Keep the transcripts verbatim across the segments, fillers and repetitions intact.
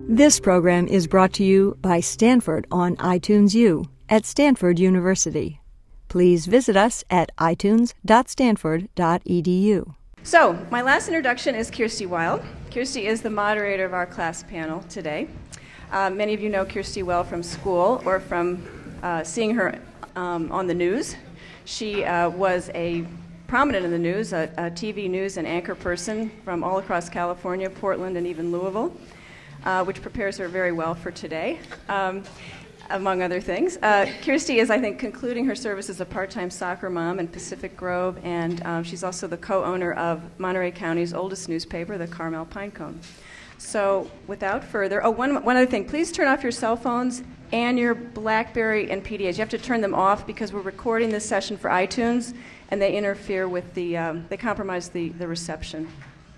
This program is brought to you by Stanford on iTunes U at Stanford University. Please visit us at i tunes dot stanford dot e d u. So, my last introduction is Kirsty Weil. Kirsty is the moderator of our class panel today. Uh, many of you know Kirsty well from school or from uh, seeing her um, on the news. She uh, was a prominent in the news, a, a T V news and anchor person from all across California, Portland, and even Louisville, uh, which prepares her very well for today, um, among other things. Uh, Kirsty is, I think, concluding her service as a part-time soccer mom in Pacific Grove, and um, she's also the co-owner of Monterey County's oldest newspaper, the Carmel Pinecone. So, without further, oh, one, one other thing, please turn off your cell phones and your BlackBerry and P D As. You have to turn them off because we're recording this session for iTunes, and they interfere with the, um, they compromise the, the reception.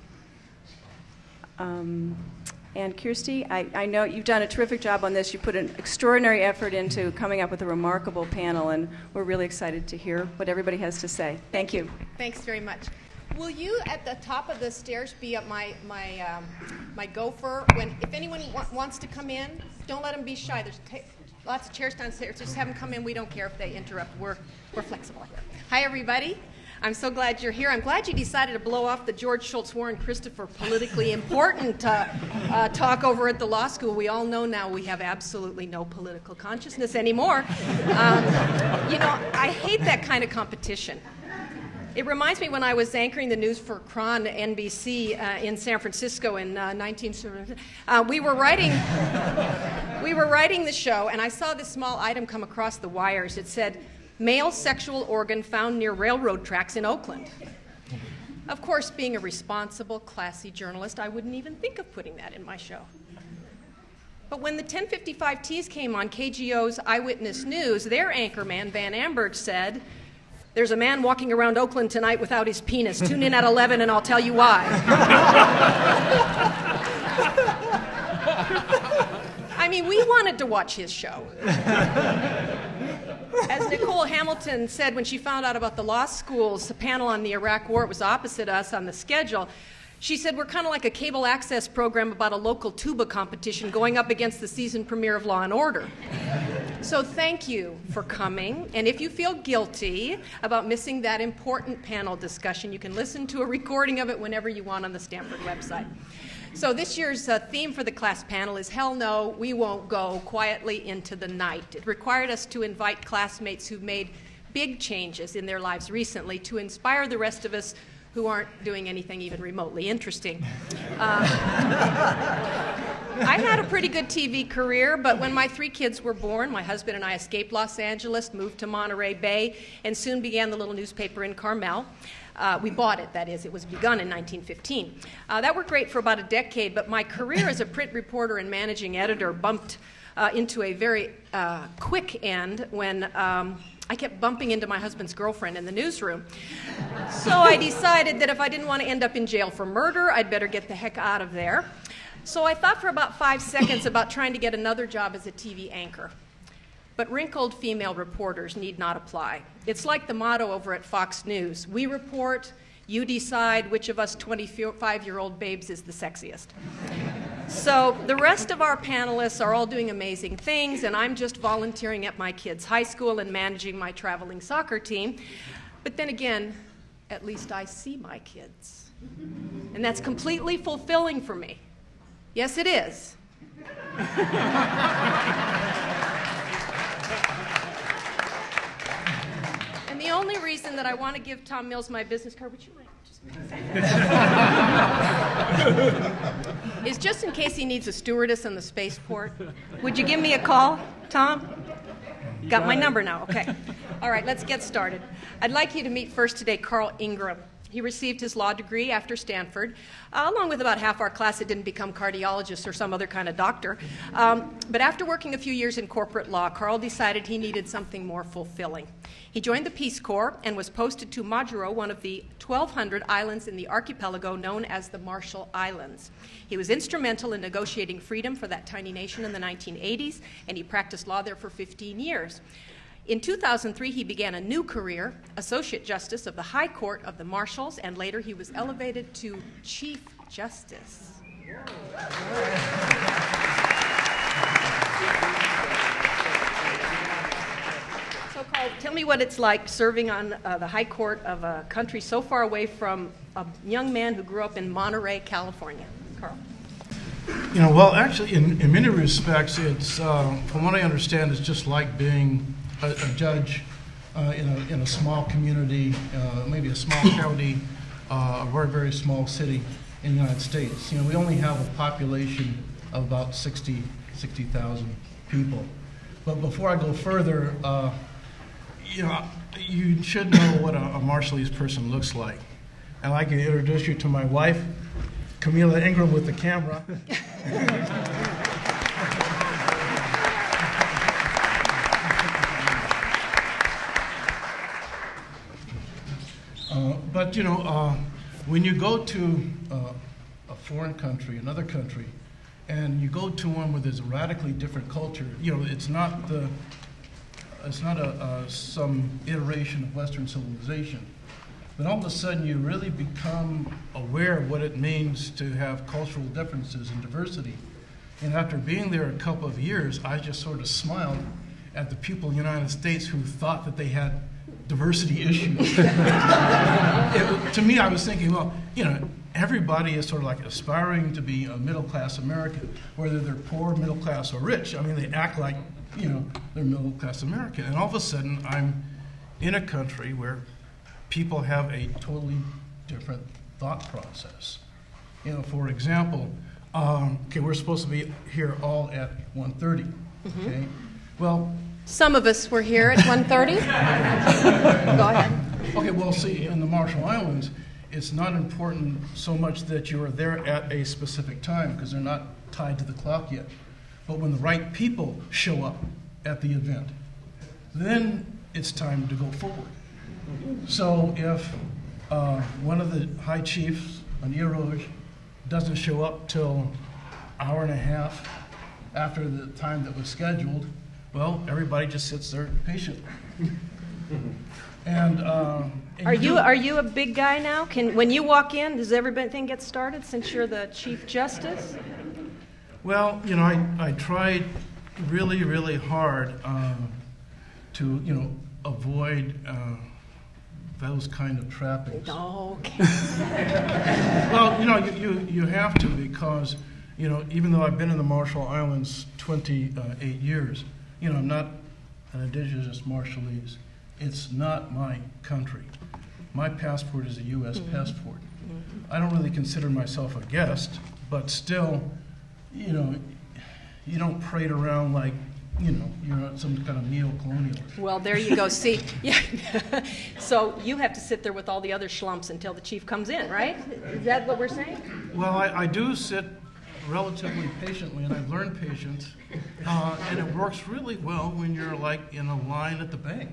Um, and Kirsty, I, I know you've done a terrific job on this. You put an extraordinary effort into coming up with a remarkable panel, and we're really excited to hear what everybody has to say. Thank you. Thanks very much. Will you, at the top of the stairs, be up my my um, my gopher? When if anyone wa- wants to come in, don't let them be shy. There's ta- lots of chairs downstairs. Just have them come in. We don't care if they interrupt. We're we're flexible here. Hi, everybody. I'm so glad you're here. I'm glad you decided to blow off the George Schultz Warren Christopher politically important uh, uh, talk over at the law school. We all know now we have absolutely no political consciousness anymore. Um, you know, I hate that kind of competition. It reminds me when I was anchoring the news for Kron N B C uh, in San Francisco in uh, nineteen seventy. Uh, we were writing, we were writing the show, and I saw this small item come across the wires. It said, "Male sexual organ found near railroad tracks in Oakland." Of course, being a responsible, classy journalist, I wouldn't even think of putting that in my show. But when the ten fifty-five Ts came on K G O's Eyewitness News, their anchorman, Van Amberg, said, "There's a man walking around Oakland tonight without his penis. Tune in at eleven and I'll tell you why." I mean, we wanted to watch his show. As Nicole Hamilton said when she found out about the law school's panel on the Iraq War, it was opposite us on the schedule. She said, "We're kind of like a cable access program about a local tuba competition going up against the season premiere of Law and Order." So thank you for coming. And if you feel guilty about missing that important panel discussion, you can listen to a recording of it whenever you want on the Stanford website. So this year's uh, theme for the class panel is Hell No, We Won't Go Quietly Into the Night. It required us to invite classmates who've made big changes in their lives recently to inspire the rest of us who aren't doing anything even remotely interesting. Uh, I had a pretty good T V career, but when my three kids were born, my husband and I escaped Los Angeles, moved to Monterey Bay, and soon began the little newspaper in Carmel. Uh, we bought it, that is. It was begun in nineteen fifteen. Uh, that worked great for about a decade, but my career as a print reporter and managing editor bumped uh, into a very uh, quick end when um, I kept bumping into my husband's girlfriend in the newsroom. So I decided that if I didn't want to end up in jail for murder, I'd better get the heck out of there. So I thought for about five seconds about trying to get another job as a T V anchor. But wrinkled female reporters need not apply. It's like the motto over at Fox News. We report, you decide which of us twenty-five-year-old babes is the sexiest. So the rest of our panelists are all doing amazing things, and I'm just volunteering at my kids' high school and managing my traveling soccer team. But then again, at least I see my kids. And that's completely fulfilling for me. Yes, it is. And the only reason that I want to give Tom Mills my business card, would you mind just is just in case he needs a stewardess in the spaceport. Would you give me a call, Tom? Got my number now, okay. All right, let's get started. I'd like you to meet first today Carl Ingram. He received his law degree after Stanford, uh, along with about half our class that didn't become cardiologists or some other kind of doctor. Um, but after working a few years in corporate law, Carl decided he needed something more fulfilling. He joined the Peace Corps and was posted to Majuro, one of the twelve hundred islands in the archipelago known as the Marshall Islands. He was instrumental in negotiating freedom for that tiny nation in the nineteen eighties, and he practiced law there for fifteen years. In two thousand three, he began a new career, Associate Justice of the High Court of the Marshalls, and later he was elevated to Chief Justice. So, Carl, tell me what it's like serving on uh, the high court of a country so far away from a young man who grew up in Monterey, California. Carl. You know, well, actually, in, in many respects, it's, uh, from what I understand, it's just like being a, a judge uh, in, a, in a small community, uh, maybe a small county, uh, a very, very small city in the United States. You know, we only have a population of about sixty thousand people. But before I go further, uh, you know, you should know what a, a Marshallese person looks like. I'd like to introduce you to my wife, Camila Ingram, with the camera. uh, but, you know, uh, when you go to uh, a foreign country, another country, and you go to one where there's a radically different culture, you know, it's not the, it's not a, uh, some iteration of Western civilization. But all of a sudden, you really become aware of what it means to have cultural differences and diversity. And after being there a couple of years, I just sort of smiled at the people in the United States who thought that they had diversity issues. it, to me, I was thinking, well, you know, everybody is sort of like aspiring to be a middle-class American, whether they're poor, middle-class, or rich. I mean, they act like, you know, they're middle-class American. And all of a sudden, I'm in a country where people have a totally different thought process. You know, for example, um, okay, we're supposed to be here all at one thirty. Mm-hmm. Okay, well, some of us were here at one thirty. Go ahead. Okay, well, see, in the Marshall Islands, it's not important so much that you're there at a specific time because they're not tied to the clock yet. But when the right people show up at the event, then it's time to go forward. So if uh, one of the high chiefs, an Eroge, doesn't show up till an hour and a half after the time that was scheduled, well, everybody just sits there patiently. And, uh, and are you do, are you a big guy now? Can when you walk in, does everything get started since you're the Chief Justice? Well, you know, I I tried really really hard uh, to you know avoid. Uh, those kind of trappings. Okay. Well, you know, you, you, you have to because, you know, even though I've been in the Marshall Islands twenty-eight years, you know, I'm not an indigenous Marshallese. It's not my country. My passport is a U S Mm-hmm. passport. Mm-hmm. I don't really consider myself a guest, but still, you know, you don't parade around like, you know, you're some kind of neo-colonialist. Well, there you go. See, yeah. So you have to sit there with all the other schlumps until the chief comes in, right? Is that what we're saying? Well, I, I do sit relatively patiently, and I've learned patience, uh, and it works really well when you're like in a line at the bank.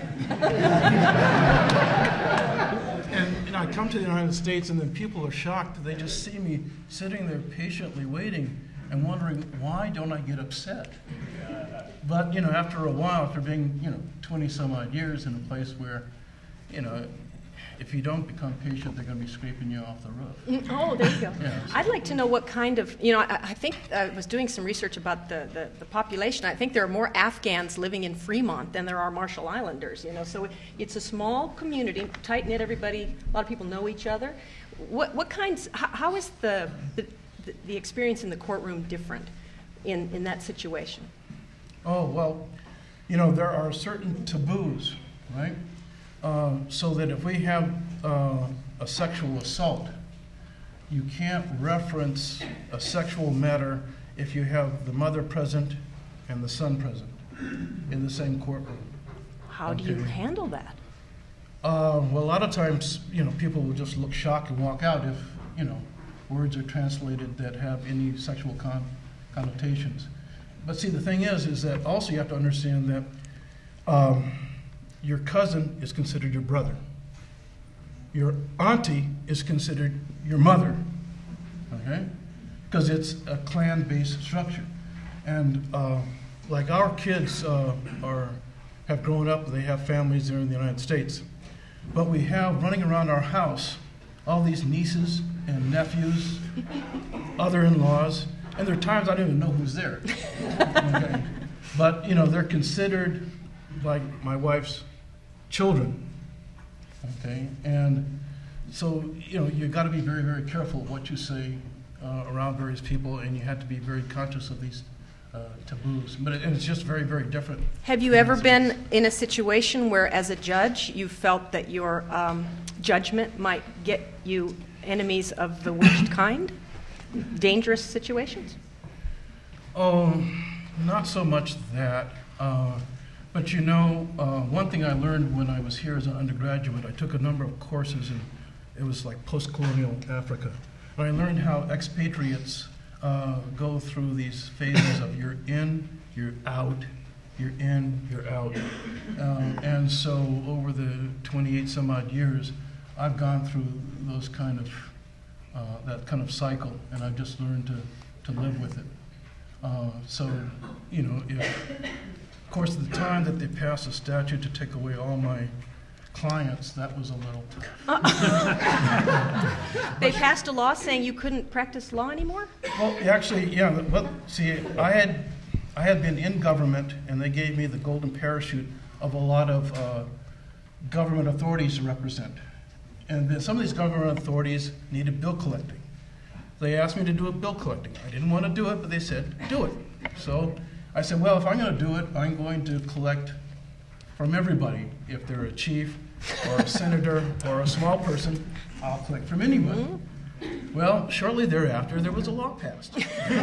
And you know, I come to the United States, and then people are shocked that they just see me sitting there patiently waiting and wondering, why don't I get upset? But, you know, after a while, after being, you know, twenty some odd years in a place where, you know, if you don't become patient, they're going to be scraping you off the roof. Oh, there you go. Yeah. I'd like to know what kind of, you know, I, I think I was doing some research about the, the, the population. I think there are more Afghans living in Fremont than there are Marshall Islanders, you know. So it's a small community, tight-knit, everybody, a lot of people know each other. What, what kinds, how, how is the, the, the experience in the courtroom different in, in that situation? Oh, well, you know, there are certain taboos, right? Uh, so that if we have uh, a sexual assault, you can't reference a sexual matter if you have the mother present and the son present in the same courtroom. How okay. do you handle that? Uh, well, a lot of times, you know, people will just look shocked and walk out if, you know, words are translated that have any sexual con- connotations. But see, the thing is, is that also you have to understand that um, your cousin is considered your brother. Your auntie is considered your mother, okay? Because it's a clan-based structure. And uh, like our kids uh, are have grown up, they have families there in the United States. But we have running around our house all these nieces and nephews, other in-laws, And there are times I don't even know who's there. Okay? But, you know, they're considered like my wife's children. Okay? And so, you know, you got to be very, very careful of what you say uh, around various people, and you have to be very conscious of these uh, taboos. But it, and it's just very, very different. Have you ever been in a situation where, as a judge, you felt that your um, judgment might get you enemies of the worst kind? Dangerous situations? Oh, not so much that. Uh, but you know, uh, one thing I learned when I was here as an undergraduate, I took a number of courses, and it was like post-colonial Africa. And I learned how expatriates uh, go through these phases of you're in, you're out, you're in, you're out. Uh, and so over the twenty-eight some odd years, I've gone through those kind of Uh, that kind of cycle, and I've just learned to, to live with it. Uh, so, you know, if, of course, at the time that they passed a statute to take away all my clients, that was a little tough. They passed a law saying you couldn't practice law anymore? Well, actually, yeah. Well, see, I had I had been in government, and they gave me the golden parachute of a lot of uh, government authorities to represent. And then some of these government authorities needed bill collecting. They asked me to do a bill collecting. I didn't want to do it, but they said, do it. So I said, well, if I'm going to do it, I'm going to collect from everybody. If they're a chief or a senator or a small person, I'll collect from anybody. Mm-hmm. Well, shortly thereafter, there was a law passed.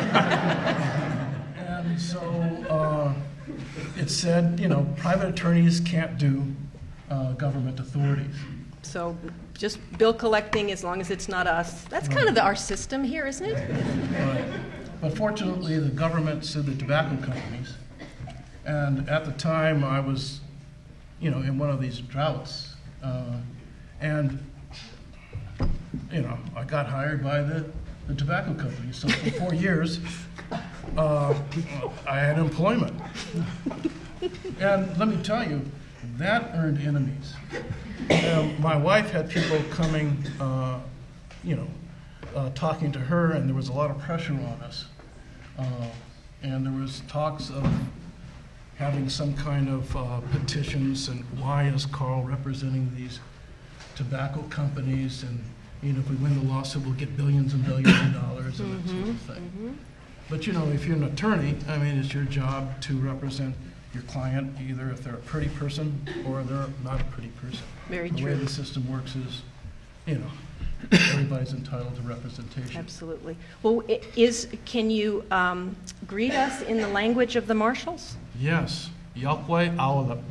And so uh, it said, you know, private attorneys can't do uh, government authorities. So just bill collecting as long as it's not us. That's kind of the, our system here, isn't it? Right. But fortunately, the government sued the tobacco companies. And at the time, I was, you know, in one of these droughts. Uh, and, you know, I got hired by the, the tobacco companies. So for four years, uh, I had employment. And let me tell you, that earned enemies. Um, my wife had people coming, uh, you know, uh, talking to her, and there was a lot of pressure on us. Uh, and there was talks of having some kind of uh, petitions, and why is Carl representing these tobacco companies, and, you know, if we win the lawsuit, we'll get billions and billions of dollars, and mm-hmm, that sort of thing. Mm-hmm. But, you know, if you're an attorney, I mean, it's your job to represent your client, either if they're a pretty person or they're not a pretty person. Very the true. The way the system works is, you know, everybody's entitled to representation. Absolutely. Well, is can you um, greet us in the language of the Marshals? Yes. Yokwe Awalap.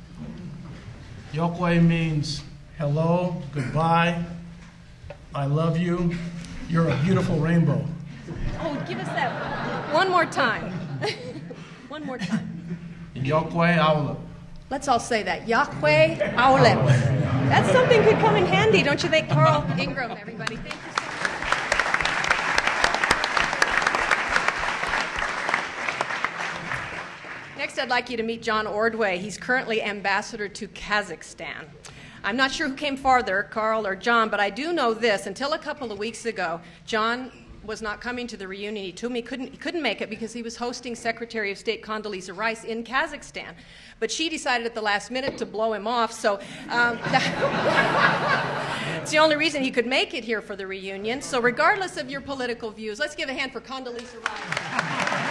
Yokwe means hello, goodbye, I love you, you're a beautiful rainbow. Oh, give us that one more time. One more time. Yokwe Awalap. Let's all say that. Yahweh Awalap. That's something could come in handy, don't you think, Carl Ingram, everybody? Thank you so much. Next, I'd like you to meet John Ordway. He's currently ambassador to Kazakhstan. I'm not sure who came farther, Carl or John, but I do know this. Until a couple of weeks ago, John was not coming to the reunion. He told me he couldn't, he couldn't make it because he was hosting Secretary of State Condoleezza Rice in Kazakhstan. But she decided at the last minute to blow him off, so um, it's the only reason he could make it here for the reunion. So regardless of your political views, let's give a hand for Condoleezza Rice.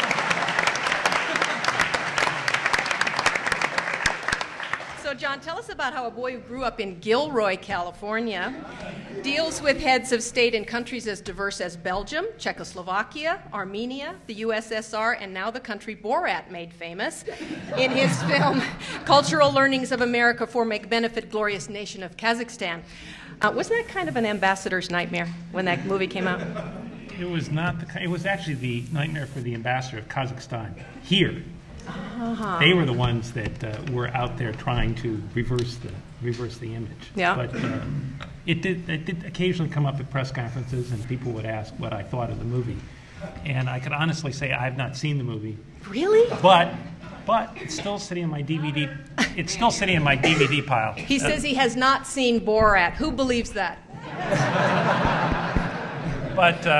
So, John, tell us about how a boy who grew up in Gilroy, California, deals with heads of state in countries as diverse as Belgium, Czechoslovakia, Armenia, the U S S R, and now the country Borat made famous in his film Cultural Learnings of America for Make Benefit Glorious Nation of Kazakhstan. Uh, wasn't that kind of an ambassador's nightmare when that movie came out? It was not the. It was actually the nightmare for the ambassador of Kazakhstan here. Uh-huh. They were the ones that uh, were out there trying to reverse the reverse the image. Yeah. But uh, it did it did occasionally come up at press conferences, and people would ask what I thought of the movie, and I could honestly say I have not seen the movie. Really? But but it's still sitting in my D V D. It's still sitting in my D V D pile. He uh, says he has not seen Borat. Who believes that? But. Uh,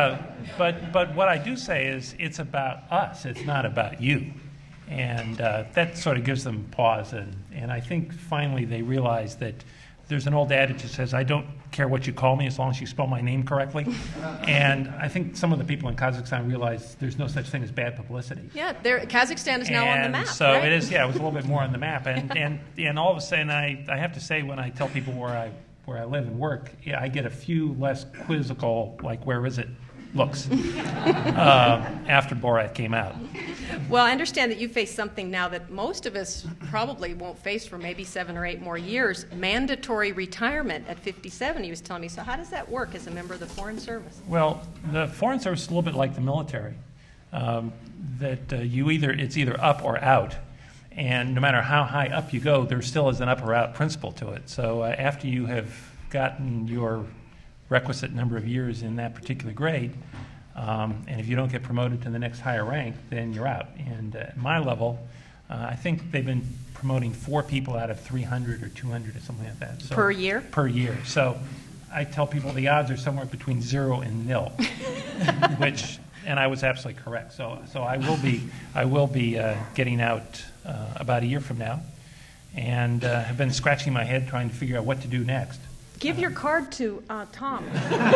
but but what I do say is it's about us. It's not about you, and uh, that sort of gives them pause. And and I think finally they realize that there's an old adage that says, "I don't care what you call me as long as you spell my name correctly." And I think some of the people in Kazakhstan realize there's no such thing as bad publicity. Yeah, there, Kazakhstan is now and on the map. So right? it is. Yeah, it was a little bit more on the map. And and and all of a sudden, I I have to say, when I tell people where I where I live and work, yeah, I get a few less quizzical, like, where is it, looks uh, after Borat came out. Well, I understand that you face something now that most of us probably won't face for maybe seven or eight more years, mandatory retirement at fifty-seven, he was telling me. So how does that work as a member of the Foreign Service? Well, the Foreign Service is a little bit like the military, um, that uh, you either it's either up or out. And no matter how high up you go, there still is an up or out principle to it. So uh, after you have gotten your requisite number of years in that particular grade, um, and if you don't get promoted to the next higher rank, then you're out. And uh, at my level, uh, I think they've been promoting four people out of three hundred or two hundred or something like that. So, per year? Per year. So I tell people the odds are somewhere between zero and nil, which, and I was absolutely correct. So, so I will be, I will be uh, getting out uh, about a year from now, and uh, have been scratching my head trying to figure out what to do next. Give your card to uh, Tom.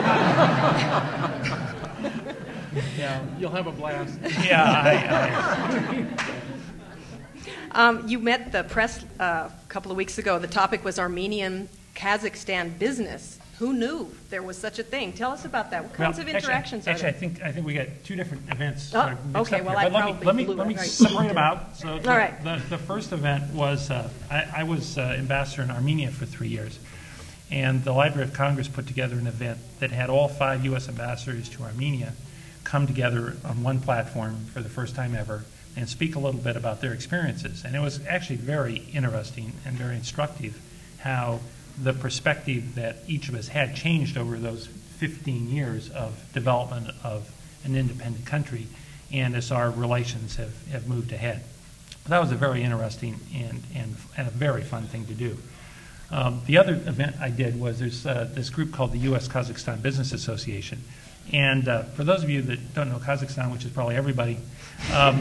Yeah, you'll have a blast. Yeah. I, I, Um, you met the press uh, a couple of weeks ago. The topic was Armenian-Kazakhstan business. Who knew there was such a thing? Tell us about that. What kinds well, of interactions actually, are actually, there? I think I think we got two different events. Oh, sort of mixed okay, up well, here. I But let me probably let me blew let it. me Right. separate them out. So the, All right. the, the first event was uh, I, I was uh, ambassador in Armenia for three years, and the Library of Congress put together an event that had all five U S ambassadors to Armenia come together on one platform for the first time ever and speak a little bit about their experiences. And it was actually very interesting and very instructive how the perspective that each of us had changed over those fifteen years of development of an independent country, and as our relations have, have moved ahead. That was a very interesting and, and, and a very fun thing to do. Um, the other event I did was there's uh, this group called the U S Kazakhstan Business Association. And uh, for those of you that don't know Kazakhstan, which is probably everybody, um,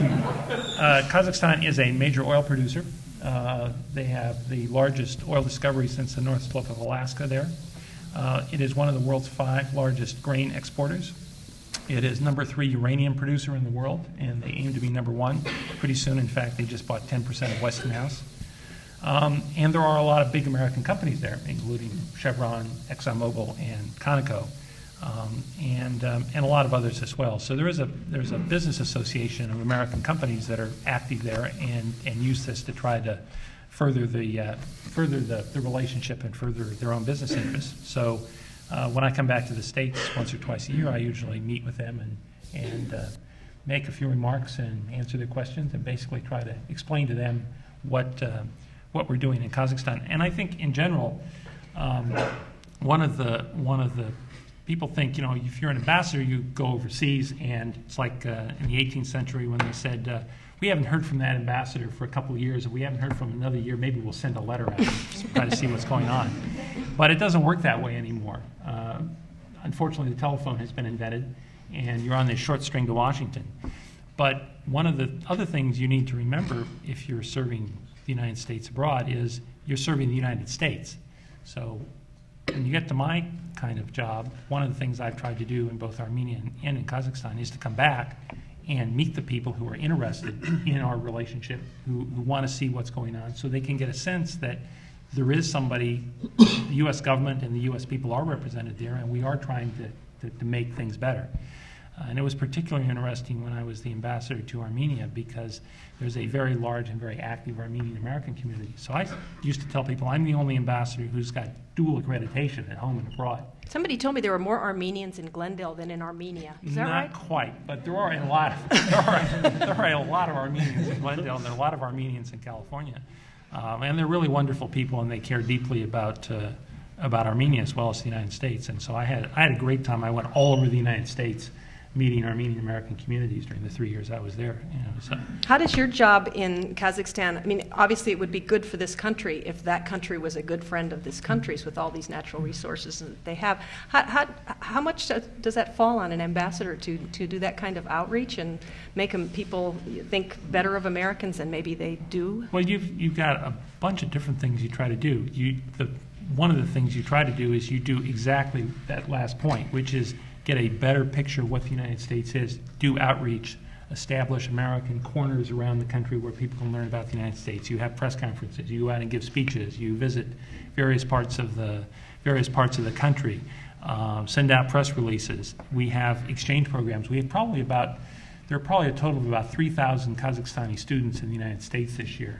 uh, Kazakhstan is a major oil producer. Uh, they have the largest oil discovery since the North Slope of Alaska there. Uh, it is one of the world's five largest grain exporters. It is number three uranium producer in the world, and they aim to be number one pretty soon. In fact, they just bought ten percent of Westinghouse. Um, and there are a lot of big American companies there, including Chevron, ExxonMobil, and Conoco, um, and um, and a lot of others as well. So there is a there's a business association of American companies that are active there and and use this to try to further the uh, further the, the relationship and further their own business interests. So uh, when I come back to the States once or twice a year, I usually meet with them and and uh, make a few remarks and answer their questions and basically try to explain to them what. Uh, what we're doing in Kazakhstan. And I think in general, um, one of the one of the people think, you know, if you're an ambassador, you go overseas, and it's like uh, in the eighteenth century when they said, uh, we haven't heard from that ambassador for a couple of years, and we haven't heard from him another year, maybe we'll send a letter out to try to see what's going on. But it doesn't work that way anymore. Uh, unfortunately, the telephone has been invented, and you're on this short string to Washington. But one of the other things you need to remember if you're serving the United States abroad is you're serving the United States. So when you get to my kind of job, one of the things I've tried to do in both Armenia and in Kazakhstan is to come back and meet the people who are interested in our relationship, who, who want to see what's going on, so they can get a sense that there is somebody, the U S government and the U S people are represented there, and we are trying to, to, to make things better. Uh, and it was particularly interesting when I was the ambassador to Armenia because there's a very large and very active Armenian American community. So I used to tell people I'm the only ambassador who's got dual accreditation at home and abroad. Somebody told me there were more Armenians in Glendale than in Armenia. Is that Not right? quite, but there are a lot. Of, there, are, there are a lot of Armenians in Glendale, and there are a lot of Armenians in California, um, and they're really wonderful people, and they care deeply about uh, about Armenia as well as the United States. And so I had I had a great time. I went all over the United States. meeting Armenian American communities during the three years I was there. You know, so. How does your job in Kazakhstan, I mean, obviously it would be good for this country if that country was a good friend of this country's with all these natural resources that they have. How, how, how much does that fall on an ambassador to, to do that kind of outreach and make them, people think better of Americans than maybe they do? Well, you've, you've got a bunch of different things you try to do. You, the, one of the things you try to do is you do exactly that last point, which is get a better picture of what the United States is, do outreach, establish American corners around the country where people can learn about the United States. You have press conferences, you go out and give speeches, you visit various parts of the, various parts of the country, uh, send out press releases. We have exchange programs. We have probably about, there are probably a total of about three thousand Kazakhstani students in the United States this year.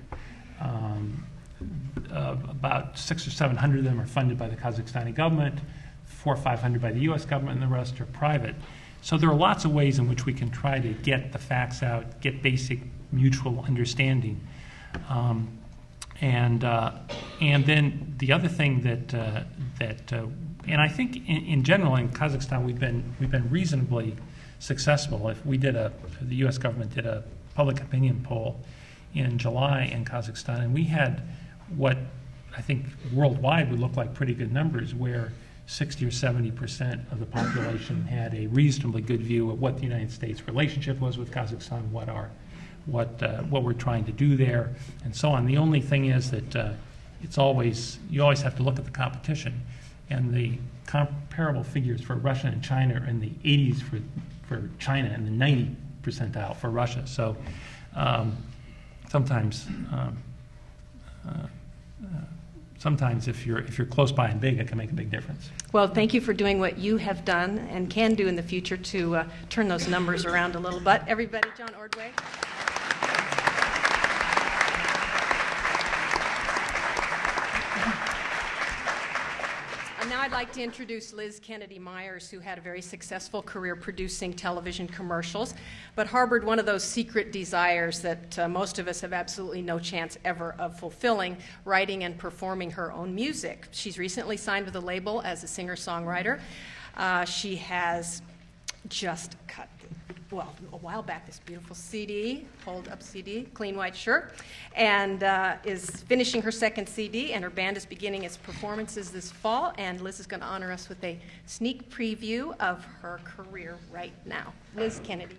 Um, uh, about six or seven hundred of them are funded by the Kazakhstani government, four or five hundred by the U S government, and the rest are private. So there are lots of ways in which we can try to get the facts out, get basic mutual understanding. Um, and uh, and then the other thing that, uh, that uh, and I think in, in general in Kazakhstan we've been, we've been reasonably successful. If we did a, the U S government did a public opinion poll in July in Kazakhstan, and we had what I think worldwide would look like pretty good numbers, where sixty or seventy percent of the population had a reasonably good view of what the United States relationship was with Kazakhstan, what our, what uh, what we're trying to do there, and so on. The only thing is that uh, it's always, you always have to look at the competition, and the comparable figures for Russia and China are in the eighties for for China and the ninety percentile for Russia. So um, sometimes. Um, uh, uh, Sometimes if you're, if you're close by and big, it can make a big difference. Well, thank you for doing what you have done and can do in the future to uh, turn those numbers around a little bit. Everybody, John Ordway. And now I'd like to introduce Liz Kennedy Myers, who had a very successful career producing television commercials, but harbored one of those secret desires that uh, most of us have absolutely no chance ever of fulfilling, writing and performing her own music. She's recently signed with a label as a singer-songwriter. Uh, she has just cut, well, a while back, this beautiful C D, hold up C D, Clean White Shirt, and uh, is finishing her second C D, and her band is beginning its performances this fall, and Liz is going to honor us with a sneak preview of her career right now. Liz Kennedy.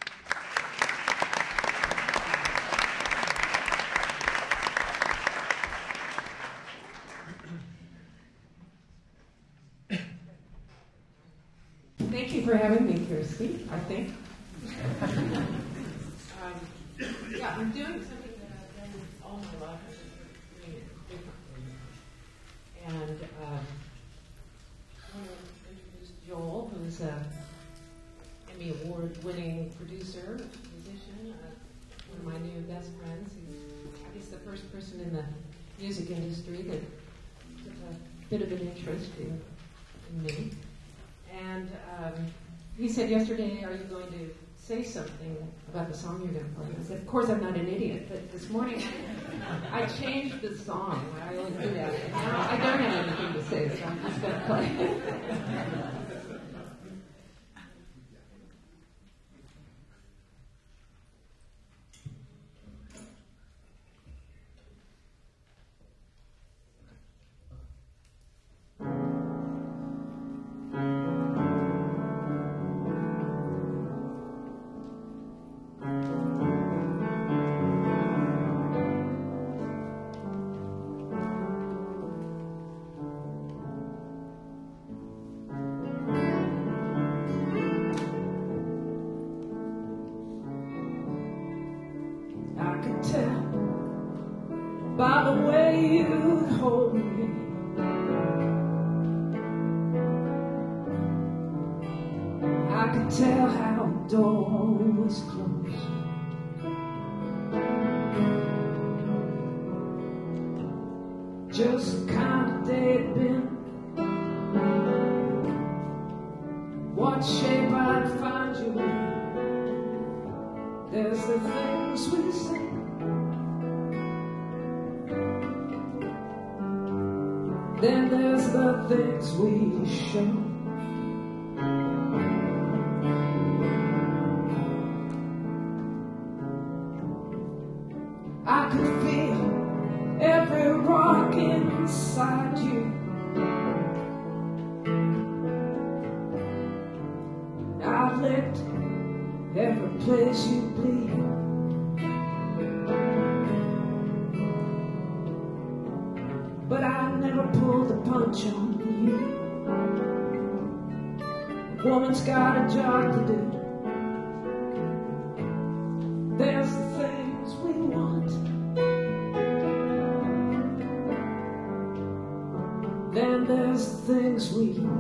Thank you for having me, Kirsty, I think. um, yeah, I'm doing something that I've done all my life. I'm doing it differently. And um, I want to introduce Joel, who's an Emmy Award-winning producer, musician, uh, one of my new best friends. He's, he's the first person in the music industry that took a bit of an interest in, in me. And um, he said yesterday, are you going to say something about the song you're going to play? I said, of course I'm not an idiot, but this morning I changed the song. I always do that. And now I don't have anything to say, so I'm just going to play it. By the way you hold me, I could tell how the door was closed. Just the kind of day it'd been. What shape I'd find you in. There's the things we say. Then there's the things we show. I've licked every place you bleed. But I never pulled a punch on you. A woman's got a job to do. There's the things we want, then there's the things we need.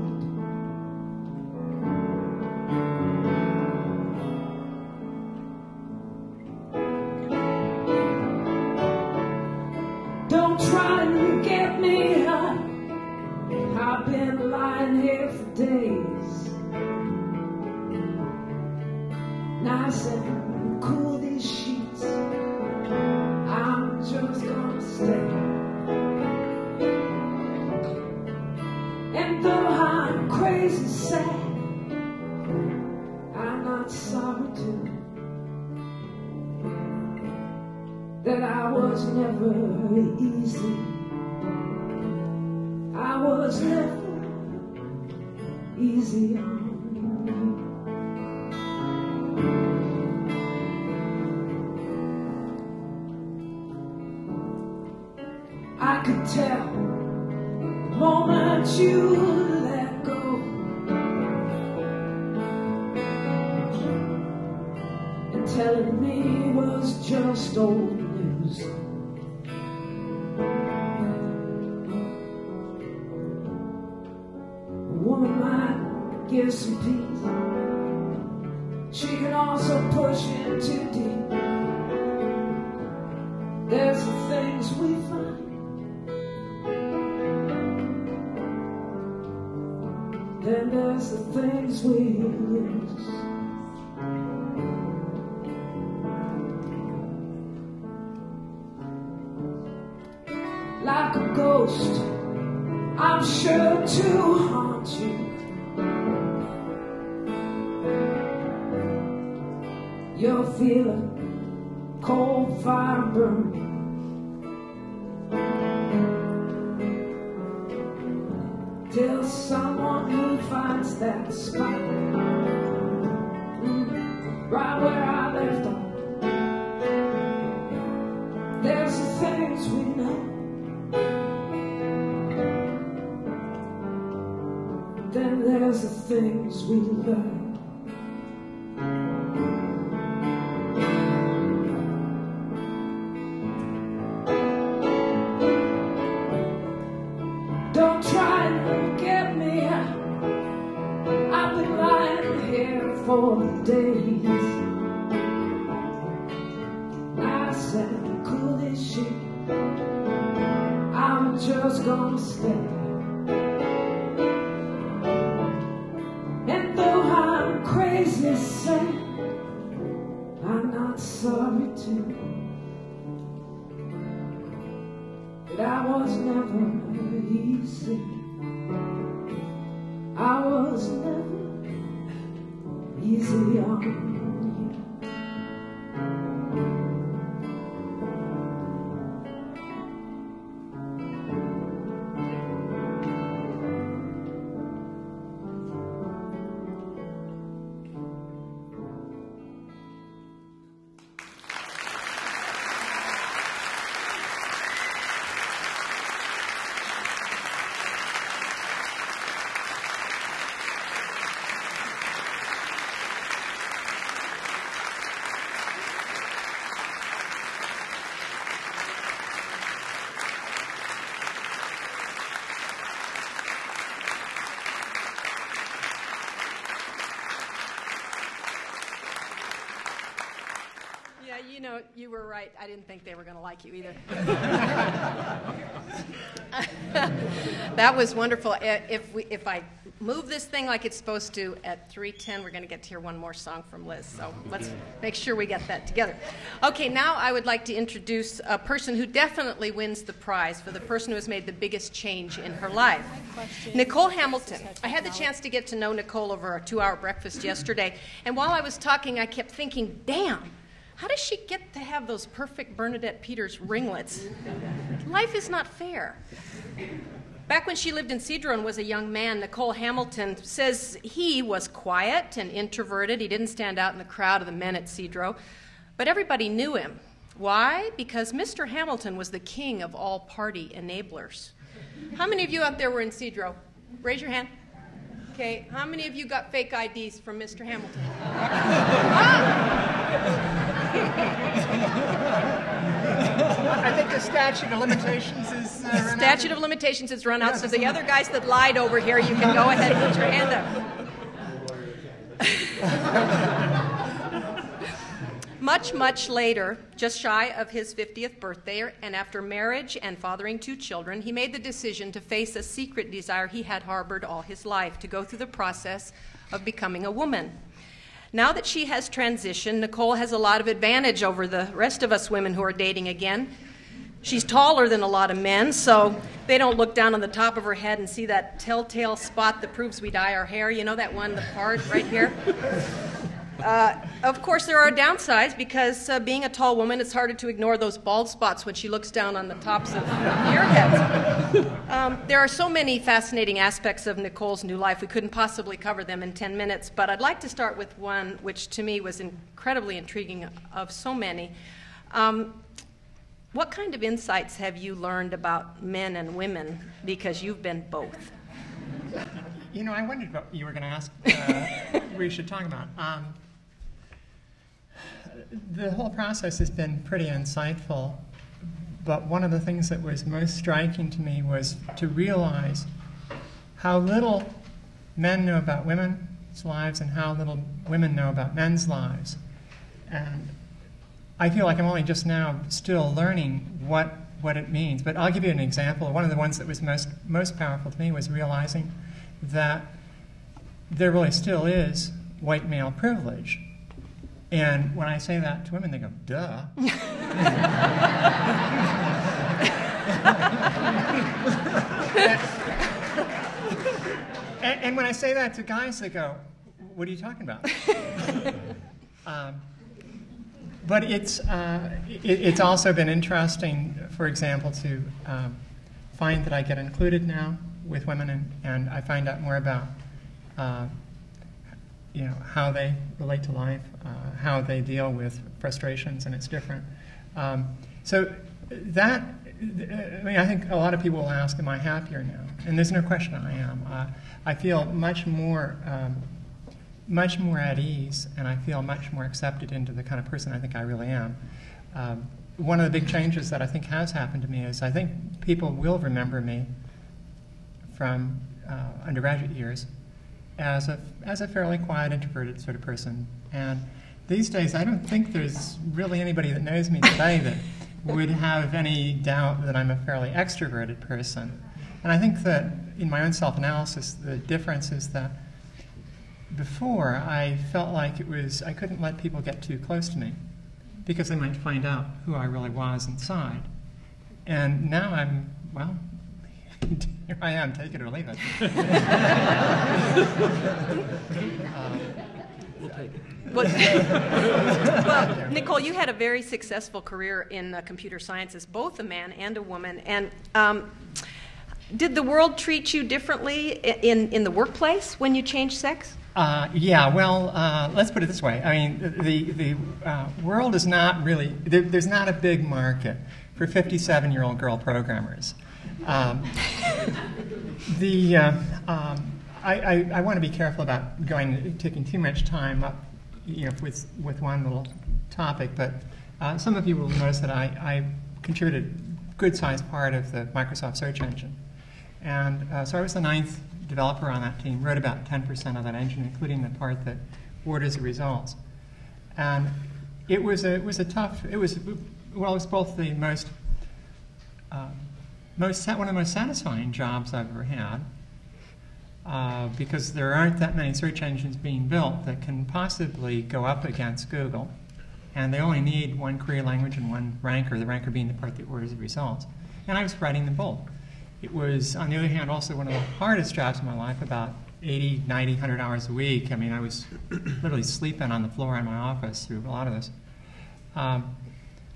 Don't try to get me high. I've been lying here for days. Nice and cool these sheets. I'm just gonna stay. And though I'm crazy sad, I'm not sorry too. That I was never easy. I was never easy on you. I could tell the moment you let go. And telling me was just old news. A woman might give some peace. She can also push in too deep. There's the things we find. Then there's the things we lose. Like a ghost, I'm sure to haunt you. You'll feel a cold fire burn. Till someone who finds that spot, mm, right where I left off. There's the things we know. Then there's the things we learn. Don't try to get me out. I've been lying here for days. Nice and cool as shit. I'm just gonna stay. And though I'm crazy sad, I'm not sorry too. That I was never easy. I was never easy on you. Yeah, you know, you were right. I didn't think they were going to like you either. That was wonderful. If we, if I move this thing like it's supposed to at three ten, we're going to get to hear one more song from Liz. So let's make sure we get that together. Okay, now I would like to introduce a person who definitely wins the prize for the person who has made the biggest change in her life. Nicole Hamilton. I had the chance to get to know Nicole over a two-hour breakfast yesterday, and while I was talking, I kept thinking, damn, how does she get to have those perfect Bernadette Peters ringlets? Life is not fair. Back when she lived in Cedro and was a young man, Nicole Hamilton says he was quiet and introverted. He didn't stand out in the crowd of the men at Cedro, but everybody knew him. Why? Because Mister Hamilton was the king of all party enablers. How many of you out there were in Cedro? Raise your hand. Okay, how many of you got fake I Ds from Mister Hamilton? I think the statute of limitations is uh, run Statute of limitations has run out, so the other guys that lied over here, you can go ahead and put your hand up. Much, much later, just shy of his fiftieth birthday, and after marriage and fathering two children, he made the decision to face a secret desire he had harbored all his life, to go through the process of becoming a woman. Now that she has transitioned, Nicole has a lot of advantage over the rest of us women who are dating again. She's taller than a lot of men, so they don't look down on the top of her head and see that telltale spot that proves we dye our hair. You know that one, the part right here? Uh, of course, there are downsides because uh, being a tall woman, it's harder to ignore those bald spots when she looks down on the tops of your heads. Um, there are so many fascinating aspects of Nicole's new life. We couldn't possibly cover them in ten minutes, but I'd like to start with one which to me was incredibly intriguing of so many. Um, what kind of insights have you learned about men and women because you've been both? You know, I wondered what you were going to ask uh, we should talk about. Um, the whole process has been pretty insightful, but one of the things that was most striking to me was to realize how little men know about women's lives and how little women know about men's lives. And I feel like I'm only just now still learning what, what it means. But I'll give you an example. One of the ones that was most, most powerful to me was realizing that there really still is white male privilege. And when I say that to women, they go, duh. and, and when I say that to guys, they go, what are you talking about? um, but it's, uh, it, it's also been interesting, for example, to um, find that I get included now with women, and, and I find out more about uh, you know, how they relate to life, uh, how they deal with frustrations, and it's different. Um, so that, I mean, I think a lot of people will ask, am I happier now? And there's no question I am. Uh, I feel much more, um, much more at ease, and I feel much more accepted into the kind of person I think I really am. Um, one of the big changes that I think has happened to me is I think people will remember me from uh, undergraduate years as a, as a fairly quiet, introverted sort of person. And these days, I don't think there's really anybody that knows me today that would have any doubt that I'm a fairly extroverted person. And I think that in my own self-analysis, the difference is that before, I felt like it was, I couldn't let people get too close to me because they might find out who I really was inside. And now I'm, well, here I am, take it or leave it. uh, We'll take it. Well, well, Nicole, you had a very successful career in uh, computer sciences, both a man and a woman. And um, did the world treat you differently in, in the workplace when you changed sex? Uh, yeah, well, uh, let's put it this way. I mean, the, the uh, world is not really, there, there's not a big market for fifty-seven-year-old girl programmers. Um, the, uh, um, I, I, I want to be careful about going, taking too much time up, you know, with, with one little topic, but uh, some of you will notice that I, I contributed a good-sized part of the Microsoft search engine. And uh, so I was the ninth developer on that team, wrote about ten percent of that engine, including the part that orders the results. And it was a, it was a tough, it was, well, it was both the most, uh, most one of the most satisfying jobs I've ever had, uh, because there aren't that many search engines being built that can possibly go up against Google. And they only need one query language and one ranker, the ranker being the part that orders the results. And I was writing them both. It was, on the other hand, also one of the hardest jobs in my life, about eighty, ninety, one hundred hours a week. I mean, I was literally sleeping on the floor in my office through a lot of this. Um,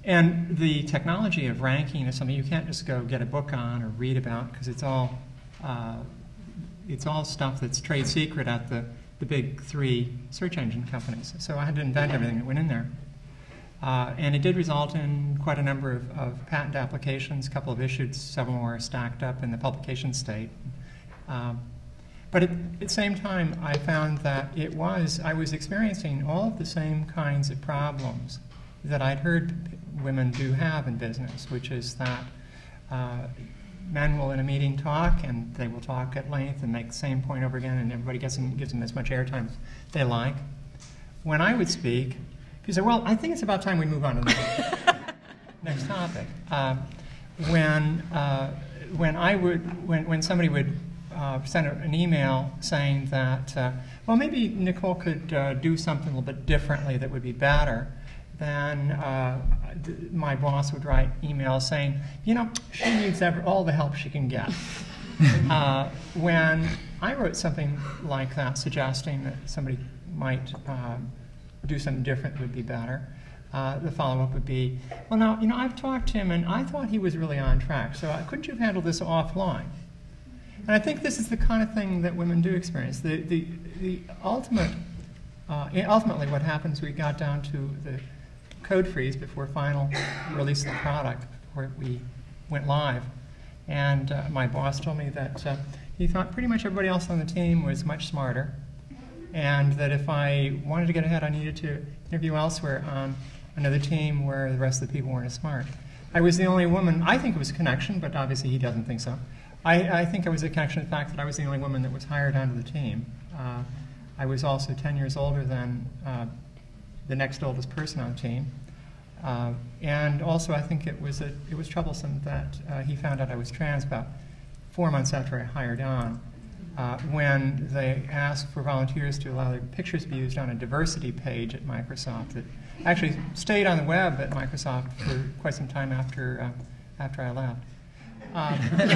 and the technology of ranking is something you can't just go get a book on or read about, because it's all uh, it's all stuff that's trade secret at the, the big three search engine companies. So I had to invent everything that went in there. Uh, and it did result in quite a number of, of patent applications, a couple of issued, several more stacked up in the publication state. Um, but at, at the same time, I found that it was, I was experiencing all of the same kinds of problems that I'd heard women do have in business, which is that uh, men will in a meeting talk, and they will talk at length and make the same point over again, and everybody gets them, gives them as much airtime as they like. When I would speak, people say, well, I think it's about time we move on to the next topic. Uh, when, uh, when, I would, when, when somebody would uh, send an email saying that, uh, well, maybe Nicole could uh, do something a little bit differently that would be better, then uh, my boss would write emails saying, you know, she needs every, all the help she can get. uh, when I wrote something like that, suggesting that somebody might uh, do something different would be better, uh, the follow-up would be, well, now, you know, I've talked to him, and I thought he was really on track, so uh, couldn't you have handled this offline? And I think this is the kind of thing that women do experience. The, the, the ultimate, uh, ultimately what happens, we got down to the code freeze before final release of the product, before we went live. And uh, my boss told me that uh, he thought pretty much everybody else on the team was much smarter, and that if I wanted to get ahead, I needed to interview elsewhere on another team where the rest of the people weren't as smart. I was the only woman. I think it was a connection, but obviously he doesn't think so. I, I think it was a connection to the fact that I was the only woman that was hired onto the team. Uh, I was also ten years older than uh, the next oldest person on the team. Uh, and also, I think it was, a, it was troublesome that uh, he found out I was trans about four months after I hired on, uh, when they asked for volunteers to allow their pictures to be used on a diversity page at Microsoft that actually stayed on the web at Microsoft for quite some time after, uh, after I left. Um,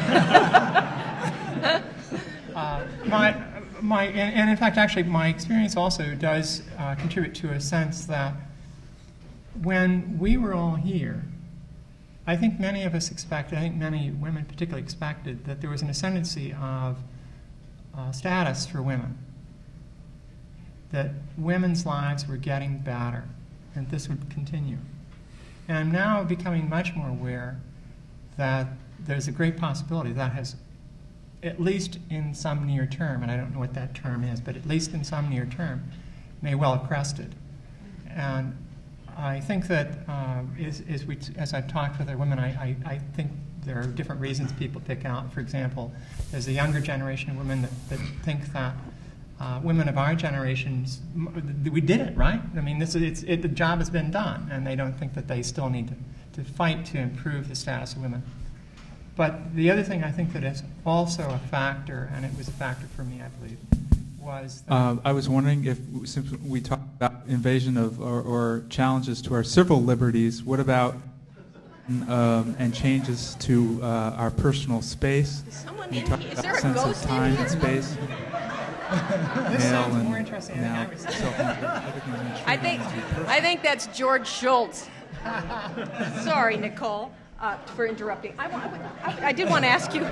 uh, my, my, and, and in fact, actually, my experience also does uh, contribute to a sense that when we were all here, I think many of us expected, I think many women particularly expected, that there was an ascendancy of uh, status for women, that women's lives were getting better, and this would continue. And I'm now becoming much more aware that there's a great possibility that has, at least in some near term, and I don't know what that term is, but at least in some near term, may well have crested. And I think that uh, as, as, we, as I've talked with other women, I, I, I think there are different reasons people pick out. For example, there's a younger generation of women that, that think that uh, women of our generations, we did it, right? I mean, this is, it's, it, the job has been done, and they don't think that they still need to, to fight to improve the status of women. But the other thing I think that is also a factor, and it was a factor for me, I believe, was uh, I was wondering if, since we talked about invasion of or, or challenges to our civil liberties, what about um, and changes to uh, our personal space? Is someone you in talk here? about Is there a sense ghost of time in and here? space. This sounds and more interesting than now I was. self-everything's I think, I think that's George Schultz. Sorry, Nicole, uh, for interrupting. I, wa- I, I did want to ask you.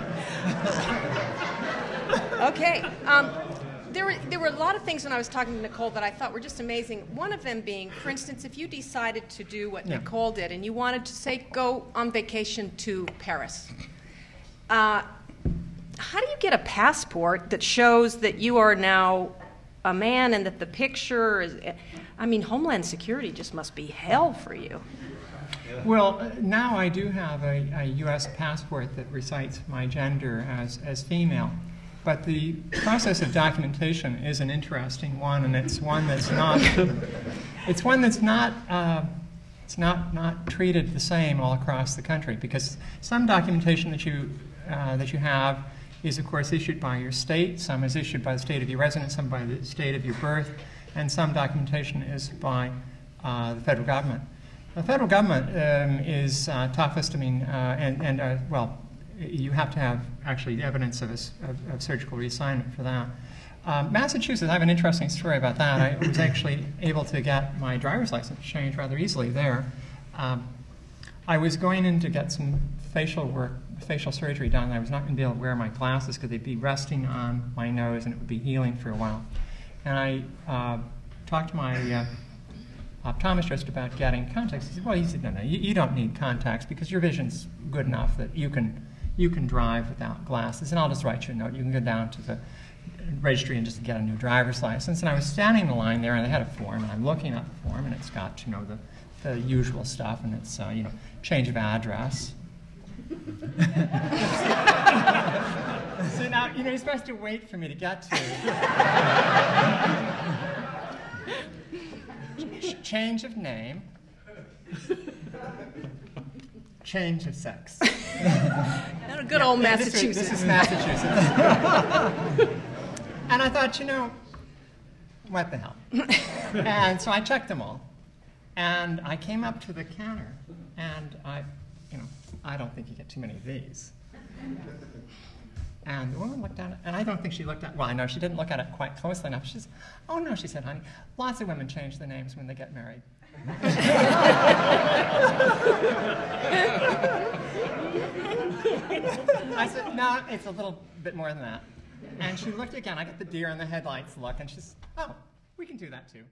Okay. Um, there were there were a lot of things when I was talking to Nicole that I thought were just amazing. One of them being, for instance, if you decided to do what Yeah. Nicole did and you wanted to, say, go on vacation to Paris, uh, how do you get a passport that shows that you are now a man and that the picture is... I mean, Homeland Security just must be hell for you. Well, uh, now I do have a, a U S passport that recites my gender as, as female. But the process of documentation is an interesting one, and it's one that's not, it's one that's not, uh, it's not, not treated the same all across the country, because some documentation that you, uh, that you have is, of course, issued by your state, some is issued by the state of your residence, some by the state of your birth, and some documentation is by uh, the federal government. The federal government um, is uh, toughest, I mean, uh, and, and uh, well, you have to have actually evidence of, a, of, of surgical reassignment for that. Um, Massachusetts, I have an interesting story about that. I was actually able to get my driver's license changed rather easily there. Um, I was going in to get some facial work, facial surgery done, and I was not going to be able to wear my glasses because they'd be resting on my nose and it would be healing for a while. And I uh, talked to my uh, optometrist about getting contacts. He said, well, he said, no, no, you, you don't need contacts because your vision's good enough that you can, you can drive without glasses. And I'll just write you a note. You can go down to the registry and just get a new driver's license. And I was standing in the line there, and they had a form, and I'm looking at the form, and it's got, you know, the, the usual stuff, and it's, uh, you know, change of address. So now, you know, you're supposed to wait for me to get to Ch- change of name, change of sex. Not a good Yeah, old yeah, this is- Massachusetts. This is Massachusetts. And I thought, you know, what the hell? And so I checked them all. And I came up to the counter, and I, you know, I don't think you get too many of these. And the woman looked at it, and I don't think she looked at, well, I know she didn't look at it quite closely enough. She said, oh no, she said, honey, lots of women change their names when they get married. I said, no, it's a little bit more than that. And she looked again. I got the deer in the headlights look, and she said, oh, we can do that too.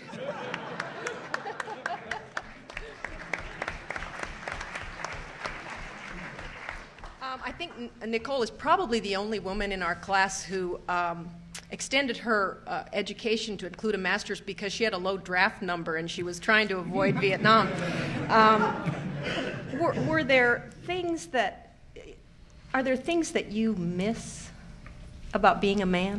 Um, I think N- Nicole is probably the only woman in our class who um, extended her uh, education to include a master's because she had a low draft number and she was trying to avoid Vietnam. Um, were, were there things that, are there things that you miss about being a man?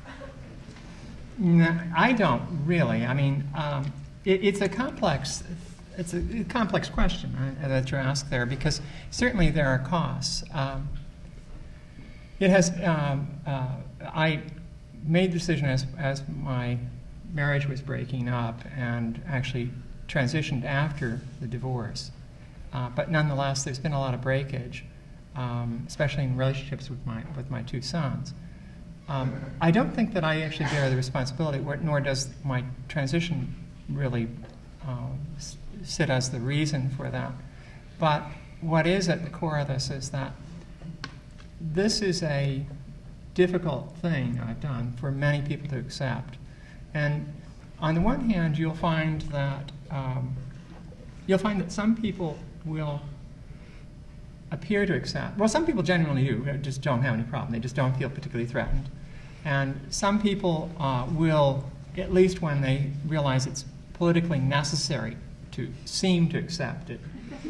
No, I don't really. I mean, um, it, it's a complex It's a complex question uh, that you ask there, because certainly there are costs. Um, it has. Um, uh, I made the decision as as my marriage was breaking up, and actually transitioned after the divorce. Uh, but nonetheless, there's been a lot of breakage, um, especially in relationships with my with my two sons. Um, I don't think that I actually bear the responsibility, nor does my transition really uh, sit as the reason for that. But what is at the core of this is that this is a difficult thing I've done for many people to accept. And on the one hand, you'll find that um, you'll find that some people will appear to accept. Well, some people genuinely do, just don't have any problem. They just don't feel particularly threatened. And some people uh, will, at least when they realize it's politically necessary to seem to accept it,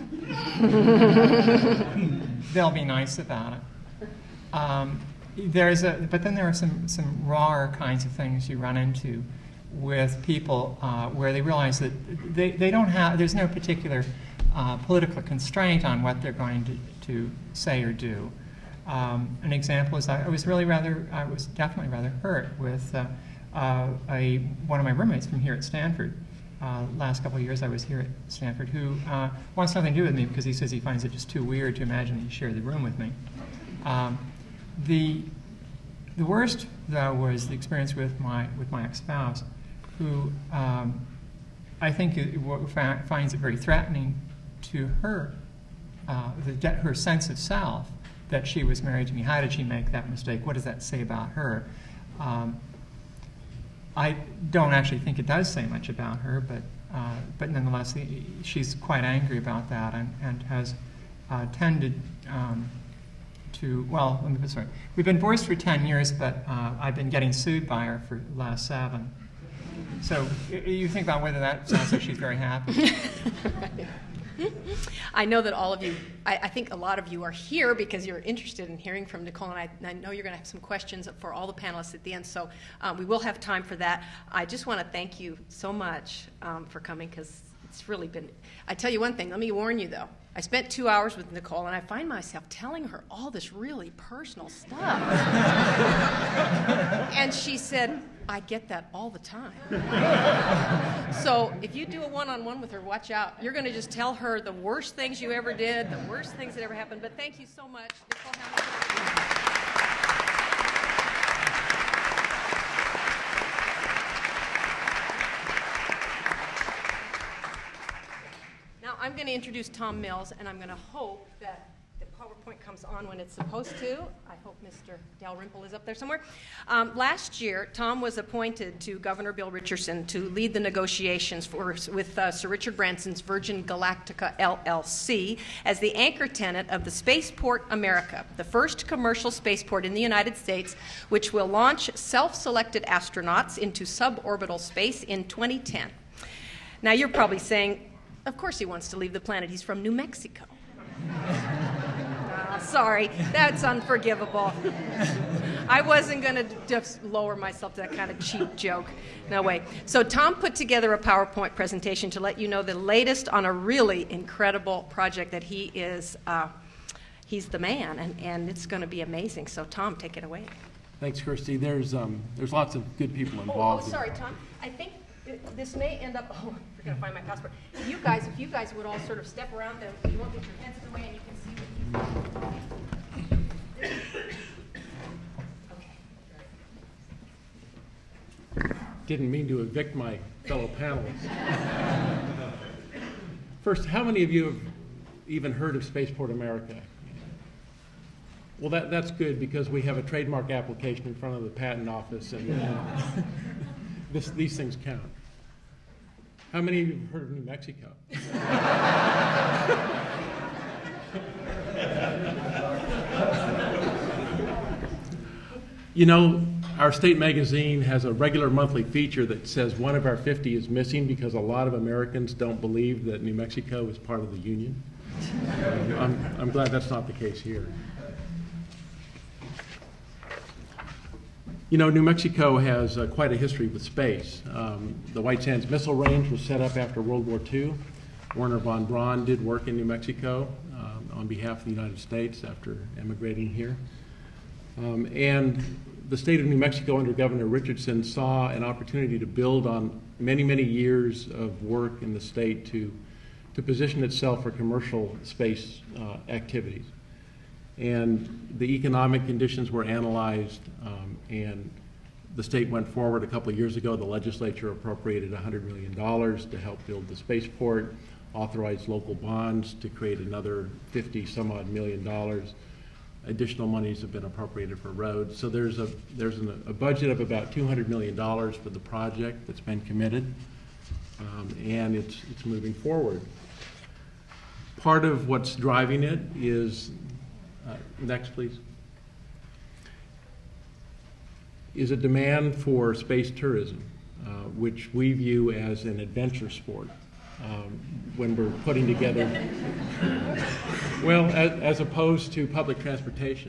they'll be nice about it. Um, there's a, but then there are some, some rawer kinds of things you run into with people uh, where they realize that they, they don't have, there's no particular uh, political constraint on what they're going to, to say or do. Um, an example is I was really rather, I was definitely rather hurt with uh, uh, a, one of my roommates from here at Stanford. Uh, last couple of years I was here at Stanford, who uh, wants nothing to do with me because he says he finds it just too weird to imagine that he shared the room with me. Um, the, the worst, though, was the experience with my, with my ex-spouse, who um, I think it, it finds it very threatening to her, uh, the, her sense of self, that she was married to me. How did she make that mistake? What does that say about her? Um, I don't actually think it does say much about her, but uh, but nonetheless, she's quite angry about that, and, and has uh, tended um, to, well, let me put it sorry. We've been divorced for ten years, but uh, I've been getting sued by her for the last seven. So you think about whether that sounds like she's very happy. I know that all of you, I, I think a lot of you are here because you're interested in hearing from Nicole, and I, and I know you're going to have some questions for all the panelists at the end, so um, we will have time for that. I just want to thank you so much um, for coming, because it's really been, I tell you one thing, let me warn you though, I spent two hours with Nicole, and I find myself telling her all this really personal stuff. And she said, I get that all the time. So if you do a one-on-one with her, watch out. You're going to just tell her the worst things you ever did, the worst things that ever happened. But thank you so much. Nicole Hamilton. Now I'm going going to introduce Tom Mills, and I'm going to hope that the PowerPoint comes on when it's supposed to. I hope Mister Dalrymple is up there somewhere. Um, last year, Tom was appointed to Governor Bill Richardson to lead the negotiations for, with uh, Sir Richard Branson's Virgin Galactica L L C as the anchor tenant of the Spaceport America, the first commercial spaceport in the United States, which will launch self-selected astronauts into suborbital space in twenty ten. Now, you're probably saying, of course he wants to leave the planet. He's from New Mexico. Oh, sorry, that's unforgivable. I wasn't going to just lower myself to that kind of cheap joke. No way. So Tom put together a PowerPoint presentation to let you know the latest on a really incredible project that he is, uh, he's the man, and, and it's going to be amazing. So Tom, take it away. Thanks, Kirsty. There's, um, there's lots of good people Oh, involved. oh sorry, Tom. I think th- this may end up, oh, we're going to find my passport. If you guys, if you guys would all sort of step around, then you won't get your heads in the way and you can see what Didn't mean to evict my fellow panelists. First, how many of you have even heard of Spaceport America? Well, that, that's good because we have a trademark application in front of the patent office, and uh, this, these things count. How many of you have heard of New Mexico? You know, our state magazine has a regular monthly feature that says one of our fifty is missing because a lot of Americans don't believe that New Mexico is part of the Union. Um, I'm, I'm glad that's not the case here. You know, New Mexico has uh, quite a history with space. Um, the White Sands Missile Range was set up after World War Two. Werner von Braun did work in New Mexico um, on behalf of the United States after emigrating here. Um, and the state of New Mexico under Governor Richardson saw an opportunity to build on many, many years of work in the state to, to position itself for commercial space uh, activities. And the economic conditions were analyzed, um, and the state went forward a couple of years ago. The legislature appropriated one hundred million dollars to help build the spaceport, authorized local bonds to create another fifty some odd million dollars. Additional monies have been appropriated for roads. So there's a there's an, a budget of about two hundred million dollars for the project that's been committed, um, and it's it's moving forward. Part of what's driving it is, uh, next please, is a demand for space tourism, uh, which we view as an adventure sport. Um, when we're putting together, well, as, as opposed to public transportation.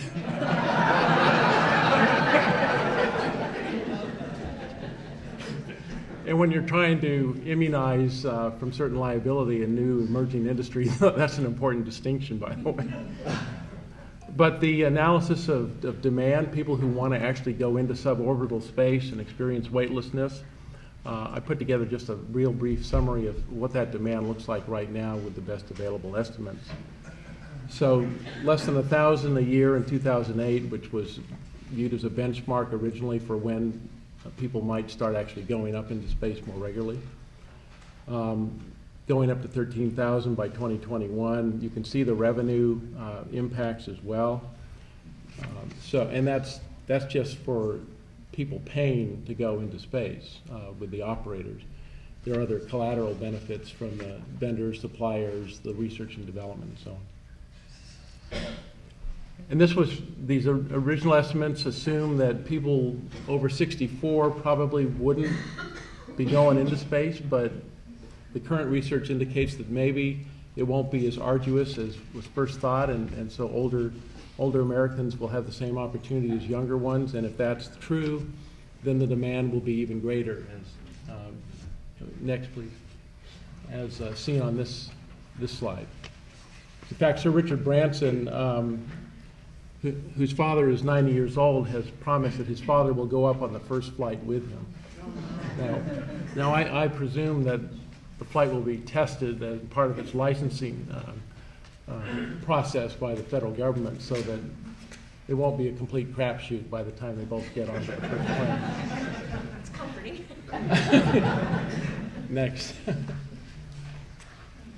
And when you're trying to immunize uh, from certain liability in new emerging industry, that's an important distinction, by the way. But the analysis of, of demand, people who want to actually go into suborbital space and experience weightlessness, Uh, I put together just a real brief summary of what that demand looks like right now with the best available estimates. So less than a thousand a year in two thousand eight, which was viewed as a benchmark originally for when uh, people might start actually going up into space more regularly. Um, going up to thirteen thousand by twenty twenty-one. You can see the revenue uh, impacts as well. Um, so, and that's that's just for people paying to go into space uh, with the operators. There are other collateral benefits from the vendors, suppliers, the research and development, and so on. And this was, these original estimates assume that people over sixty-four probably wouldn't be going into space, but the current research indicates that maybe it won't be as arduous as was first thought, and, and so older Older Americans will have the same opportunity as younger ones, and if that's true, then the demand will be even greater. As, um, next, please. As uh, seen on this this slide. In fact, Sir Richard Branson, um, who, whose father is ninety years old, has promised that his father will go up on the first flight with him. Now, now I, I presume that the flight will be tested as part of its licensing Uh, Uh, process by the federal government, so that it won't be a complete crapshoot by the time they both get onto the first plane. It's comforting. Next.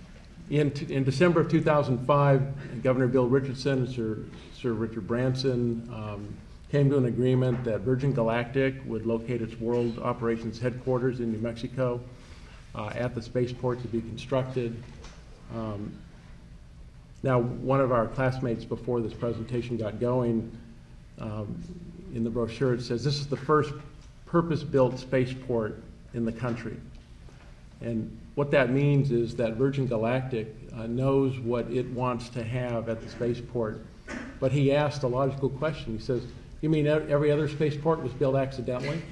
in, in December of two thousand five, Governor Bill Richardson and Sir, Sir Richard Branson um, came to an agreement that Virgin Galactic would locate its world operations headquarters in New Mexico uh, at the spaceport to be constructed. Um, now, one of our classmates before this presentation got going, um, in the brochure it says this is the first purpose-built spaceport in the country. And what that means is that Virgin Galactic uh, knows what it wants to have at the spaceport. But he asked a logical question. He says, you mean every other spaceport was built accidentally?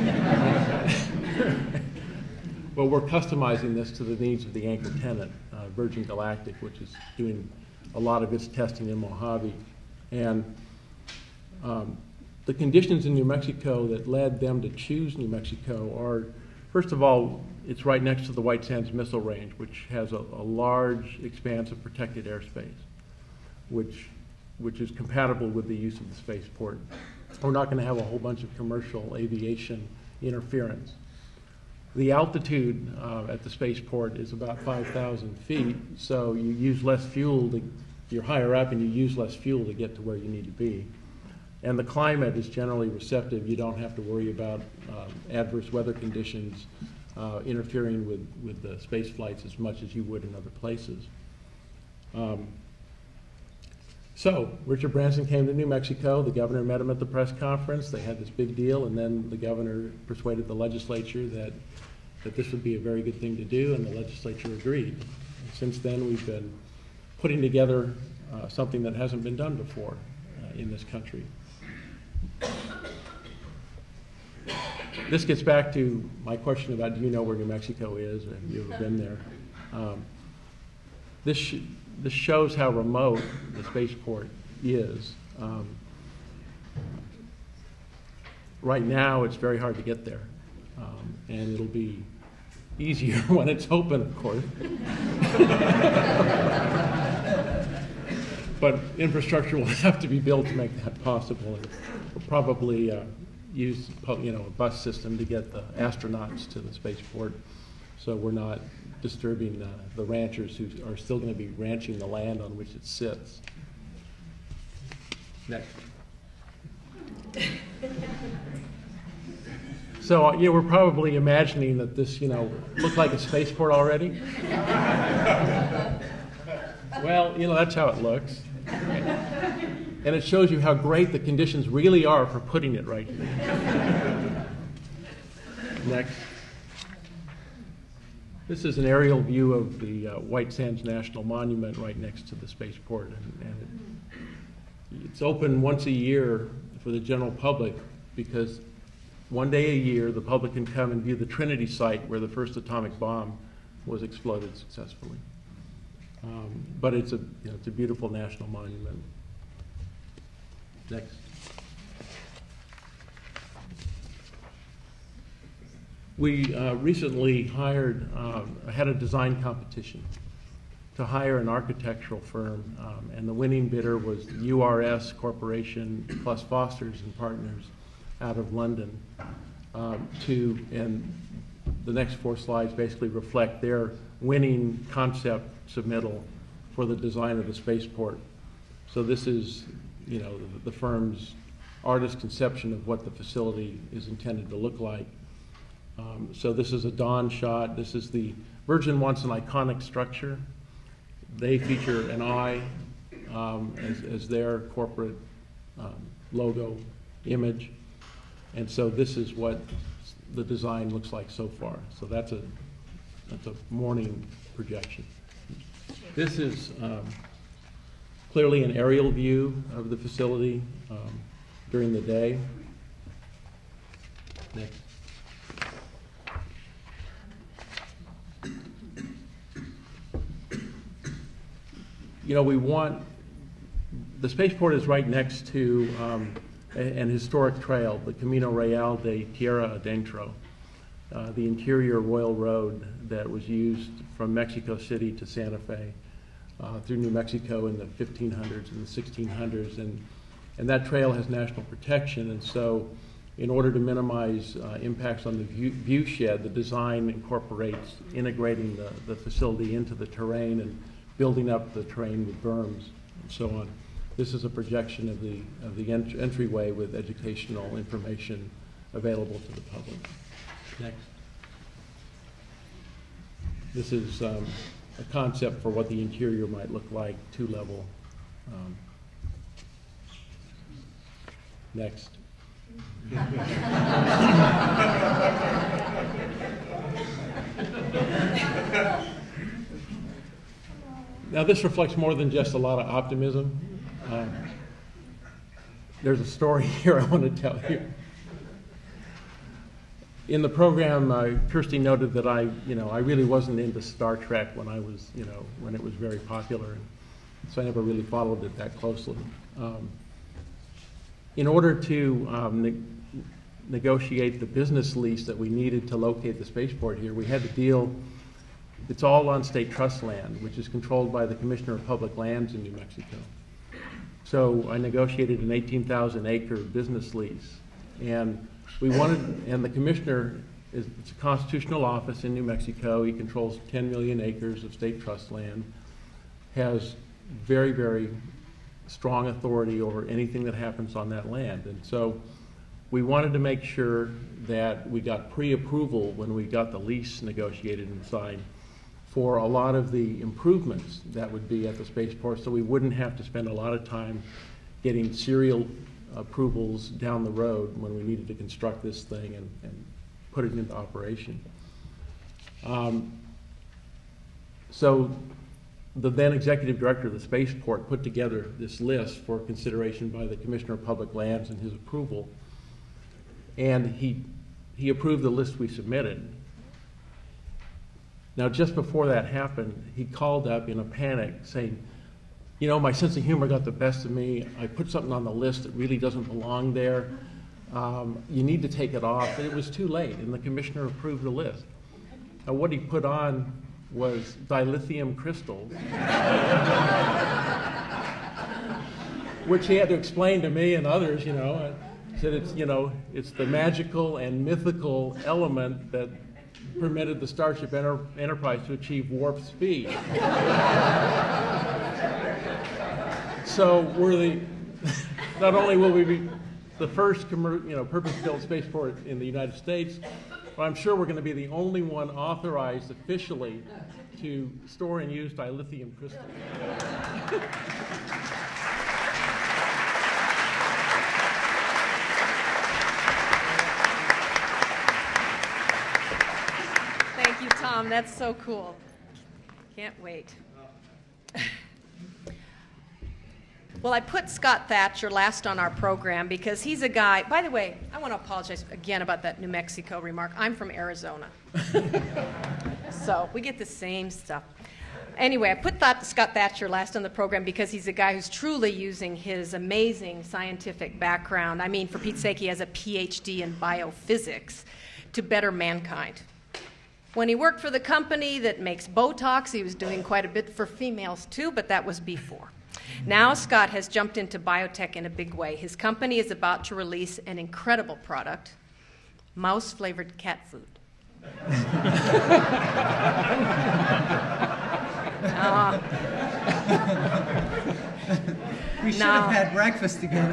Well, we're customizing this to the needs of the anchor tenant, uh, Virgin Galactic, which is doing a lot of its testing in Mojave. And um, the conditions in New Mexico that led them to choose New Mexico are, first of all, it's right next to the White Sands Missile Range, which has a, a large expanse of protected airspace, which, which is compatible with the use of the spaceport. We're not going to have a whole bunch of commercial aviation interference. The altitude uh, at the spaceport is about five thousand feet, so you use less fuel, to, you're higher up and you use less fuel to get to where you need to be. And the climate is generally receptive. You don't have to worry about um, adverse weather conditions uh, interfering with, with the space flights as much as you would in other places. Um, so Richard Branson came to New Mexico. The governor met him at the press conference. They had this big deal, and then the governor persuaded the legislature that, that this would be a very good thing to do, and the legislature agreed. And since then, we've been putting together uh, something that hasn't been done before uh, in this country. This gets back to my question about, do you know where New Mexico is, or have you ever been there? Um, this, sh this shows how remote the spaceport is. Um, right now, it's very hard to get there, um, and it'll be easier when it's open, of course. But infrastructure will have to be built to make that possible. And we'll probably uh, use, you know, a bus system to get the astronauts to the spaceport, so we're not disturbing uh, the ranchers who are still going to be ranching the land on which it sits. Next. So, uh, yeah, we're probably imagining that this, you know, looked like a spaceport already. Well, you know, that's how it looks. And it shows you how great the conditions really are for putting it right here. Next. This is an aerial view of the uh, White Sands National Monument right next to the spaceport. And, and it, it's open once a year for the general public because one day a year the public can come and view the Trinity site where the first atomic bomb was exploded successfully. Um, but it's a, you know, it's a beautiful national monument. Next. We uh, recently hired, um, had a design competition to hire an architectural firm, um, and the winning bidder was U R S Corporation plus Fosters and Partners out of London. Um, to, and the next four slides basically reflect their winning concept submittal for the design of the spaceport. So this is, you know, the, the firm's artist conception of what the facility is intended to look like. Um, so this is a dawn shot. This is the, Virgin wants an iconic structure. They feature an eye um, as, as their corporate um, logo image. And so this is what the design looks like so far. So that's a, that's a morning projection. This is um, clearly an aerial view of the facility um, during the day. Next. You know, we want, the spaceport is right next to um, a, an historic trail, the Camino Real de Tierra Adentro, uh, the interior royal road that was used from Mexico City to Santa Fe uh, through New Mexico in the fifteen hundreds and the sixteen hundreds. And, and that trail has national protection, and so in order to minimize uh, impacts on the view, view shed, the design incorporates integrating the, the facility into the terrain and building up the terrain with berms and so on. This is a projection of the, of the ent entryway with educational information available to the public. Next. This is um, a concept for what the interior might look like, two-level. Um, next. Now this reflects more than just a lot of optimism. Uh, there's a story here I want to tell you. In the program, uh, Kirsty noted that I, you know, I really wasn't into Star Trek when I was, you know, when it was very popular, and so I never really followed it that closely. Um, in order to um, ne negotiate the business lease that we needed to locate the spaceport here, we had to deal. It's all on state trust land, which is controlled by the Commissioner of Public Lands in New Mexico. So I negotiated an eighteen thousand acre business lease, and we wanted, and the commissioner is, it's a constitutional office in New Mexico. He controls ten million acres of state trust land, has very, very strong authority over anything that happens on that land. And so we wanted to make sure that we got pre-approval when we got the lease negotiated and signed for a lot of the improvements that would be at the spaceport, so we wouldn't have to spend a lot of time getting serial approvals down the road when we needed to construct this thing and, and put it into operation. Um, so the then executive director of the spaceport put together this list for consideration by the Commissioner of Public Lands and his approval, and he, he approved the list we submitted. Now, just before that happened, he called up in a panic saying, you know, my sense of humor got the best of me. I put something on the list that really doesn't belong there. Um, you need to take it off. But it was too late, and the commissioner approved the list. Now, what he put on was dilithium crystals, which he had to explain to me and others, you know. He said it's, you know, it's the magical and mythical element that permitted the Starship Enter Enterprise to achieve warp speed. So we're the, not only will we be the first commer you know, purpose-built spaceport in the United States, but I'm sure we're going to be the only one authorized officially to store and use dilithium crystals. Thank you, Tom. That's so cool. Can't wait. Well, I put Scott Thatcher last on our program because he's a guy. By the way, I want to apologize again about that New Mexico remark. I'm from Arizona. So we get the same stuff. Anyway, I put that, Scott Thatcher last on the program because he's a guy who's truly using his amazing scientific background. I mean, for Pete's sake, he has a P H D in biophysics to better mankind. When he worked for the company that makes Botox, he was doing quite a bit for females too, but that was before. Now Scott has jumped into biotech in a big way. His company is about to release an incredible product, mouse-flavored cat food. uh, we should no. have had breakfast together.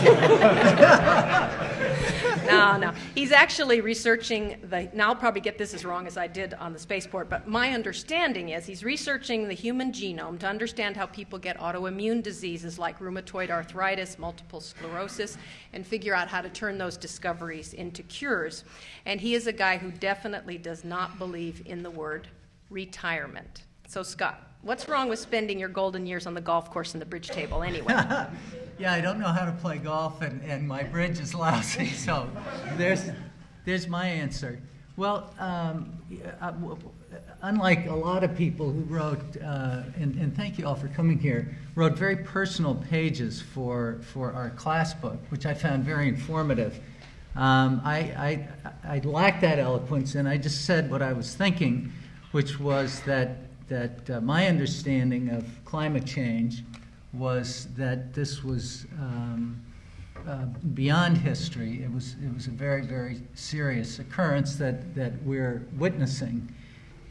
No, no. He's actually researching the, now I'll probably get this as wrong as I did on the spaceport, but my understanding is he's researching the human genome to understand how people get autoimmune diseases like rheumatoid arthritis, multiple sclerosis, and figure out how to turn those discoveries into cures. And he is a guy who definitely does not believe in the word retirement. So Scott, what's wrong with spending your golden years on the golf course and the bridge table anyway? Yeah, I don't know how to play golf, and, and my bridge is lousy, so there's, there's my answer. Well, um, uh, unlike a lot of people who wrote, uh, and, and thank you all for coming here, wrote very personal pages for, for our class book, which I found very informative. Um, I, I, I lacked that eloquence, and I just said what I was thinking, which was that, that uh, my understanding of climate change was that this was um, uh, beyond history. It was, it was a very, very serious occurrence that, that we're witnessing.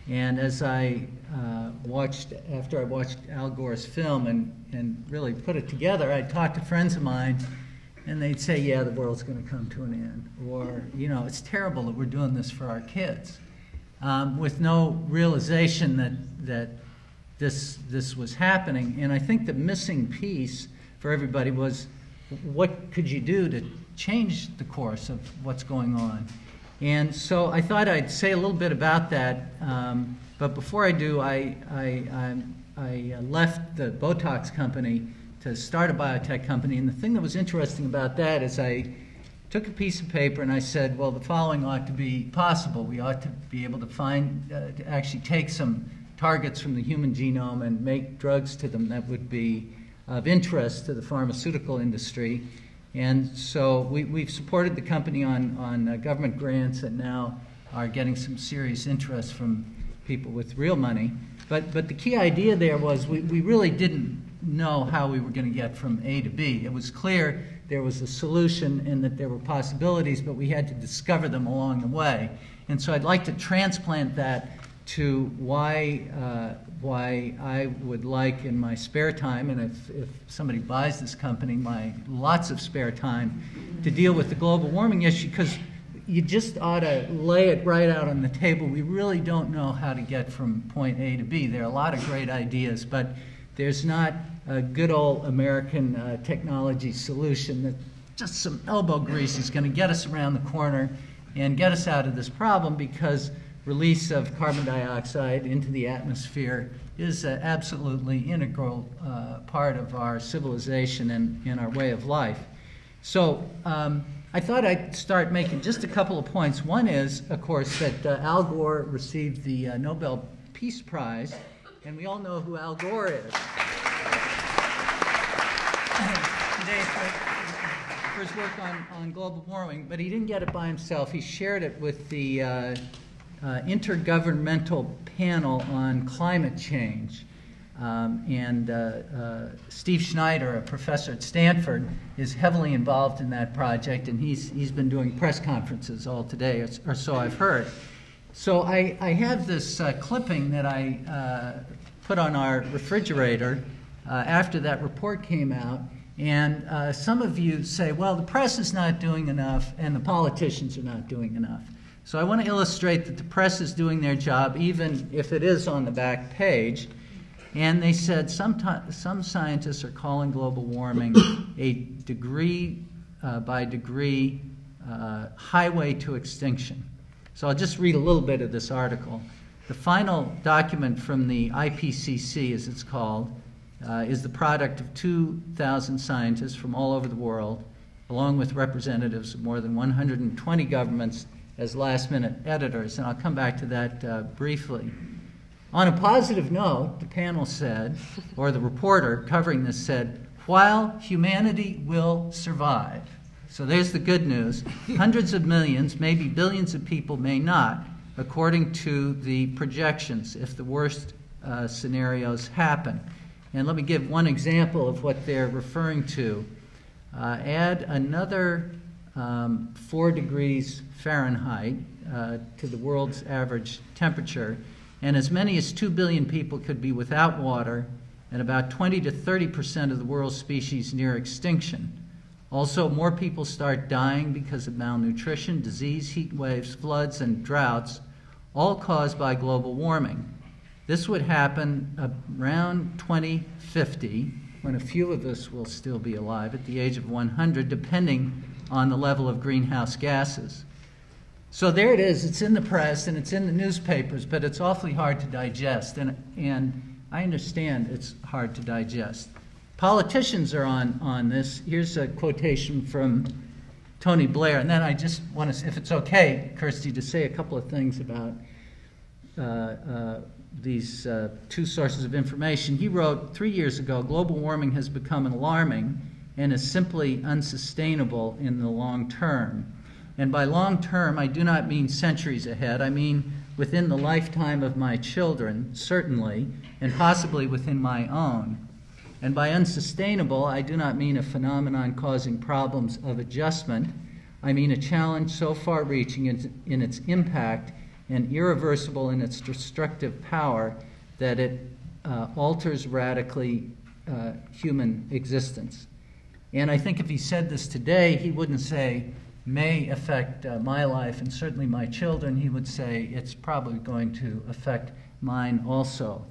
And as I uh, watched, after I watched Al Gore's film and, and really put it together, I'd talk to friends of mine, and they'd say, yeah, the world's going to come to an end. Or, you know, it's terrible that we're doing this for our kids. Um, with no realization that, that this, this was happening. And I think the missing piece for everybody was, what could you do to change the course of what's going on? And so I thought I'd say a little bit about that, um, but before I do, I, I, I, I left the Botox company to start a biotech company, and the thing that was interesting about that is I took a piece of paper and I said, well, the following ought to be possible. We ought to be able to find, uh, to actually take some targets from the human genome and make drugs to them that would be of interest to the pharmaceutical industry. And so we, we've supported the company on, on uh, government grants and now are getting some serious interest from people with real money. But, but the key idea there was we, we really didn't know how we were going to get from A to B. It was clear there was a solution and that there were possibilities, but we had to discover them along the way. And so I'd like to transplant that to why, uh, why I would like in my spare time, and if, if somebody buys this company, my lots of spare time, to deal with the global warming issue, because you just ought to lay it right out on the table. We really don't know how to get from point A to B. There are a lot of great ideas, but there's not a good old American uh, technology solution that just some elbow grease is going to get us around the corner and get us out of this problem, because release of carbon dioxide into the atmosphere is an absolutely integral uh, part of our civilization and, and our way of life. So um, I thought I'd start making just a couple of points. One is, of course, that uh, Al Gore received the uh, Nobel Peace Prize, and we all know who Al Gore is. Today for, for his work on, on global warming, but he didn't get it by himself. He shared it with the uh, Uh, intergovernmental panel on climate change. Um, and uh, uh, Steve Schneider, a professor at Stanford, is heavily involved in that project, and he's, he's been doing press conferences all today, or, or so I've heard. So I, I have this uh, clipping that I uh, put on our refrigerator uh, after that report came out, and uh, some of you say, well, the press is not doing enough, and the politicians are not doing enough. So I want to illustrate that the press is doing their job, even if it is on the back page. And they said some, some scientists are calling global warming a degree uh, by degree uh, highway to extinction. So I'll just read a little bit of this article. The final document from the I P C C, as it's called, uh, is the product of two thousand scientists from all over the world, along with representatives of more than one hundred twenty governments as last-minute editors, and I'll come back to that uh, briefly. On a positive note, the panel said, or the reporter covering this said, while humanity will survive. So there's the good news. Hundreds of millions, maybe billions of people may not, according to the projections, if the worst uh, scenarios happen. And let me give one example of what they're referring to. Uh, add another um, four degrees Fahrenheit uh, to the world's average temperature, and as many as two billion people could be without water, and about twenty to thirty percent of the world's species near extinction. Also, more people start dying because of malnutrition, disease, heat waves, floods, and droughts, all caused by global warming. This would happen around twenty fifty, when a few of us will still be alive at the age of one hundred, depending on the level of greenhouse gases. So there it is. It's in the press and it's in the newspapers, but it's awfully hard to digest, and, and I understand it's hard to digest. Politicians are on, on this. Here's a quotation from Tony Blair, and then I just want to, if it's okay, Kirsty, to say a couple of things about uh, uh, these uh, two sources of information. He wrote three years ago, global warming has become alarming and is simply unsustainable in the long term. And by long term, I do not mean centuries ahead. I mean within the lifetime of my children, certainly, and possibly within my own. And by unsustainable, I do not mean a phenomenon causing problems of adjustment. I mean a challenge so far-reaching in, in its impact and irreversible in its destructive power that it uh, alters radically uh, human existence. And I think if he said this today, he wouldn't say, may affect uh, my life and certainly my children. He would say, it's probably going to affect mine also.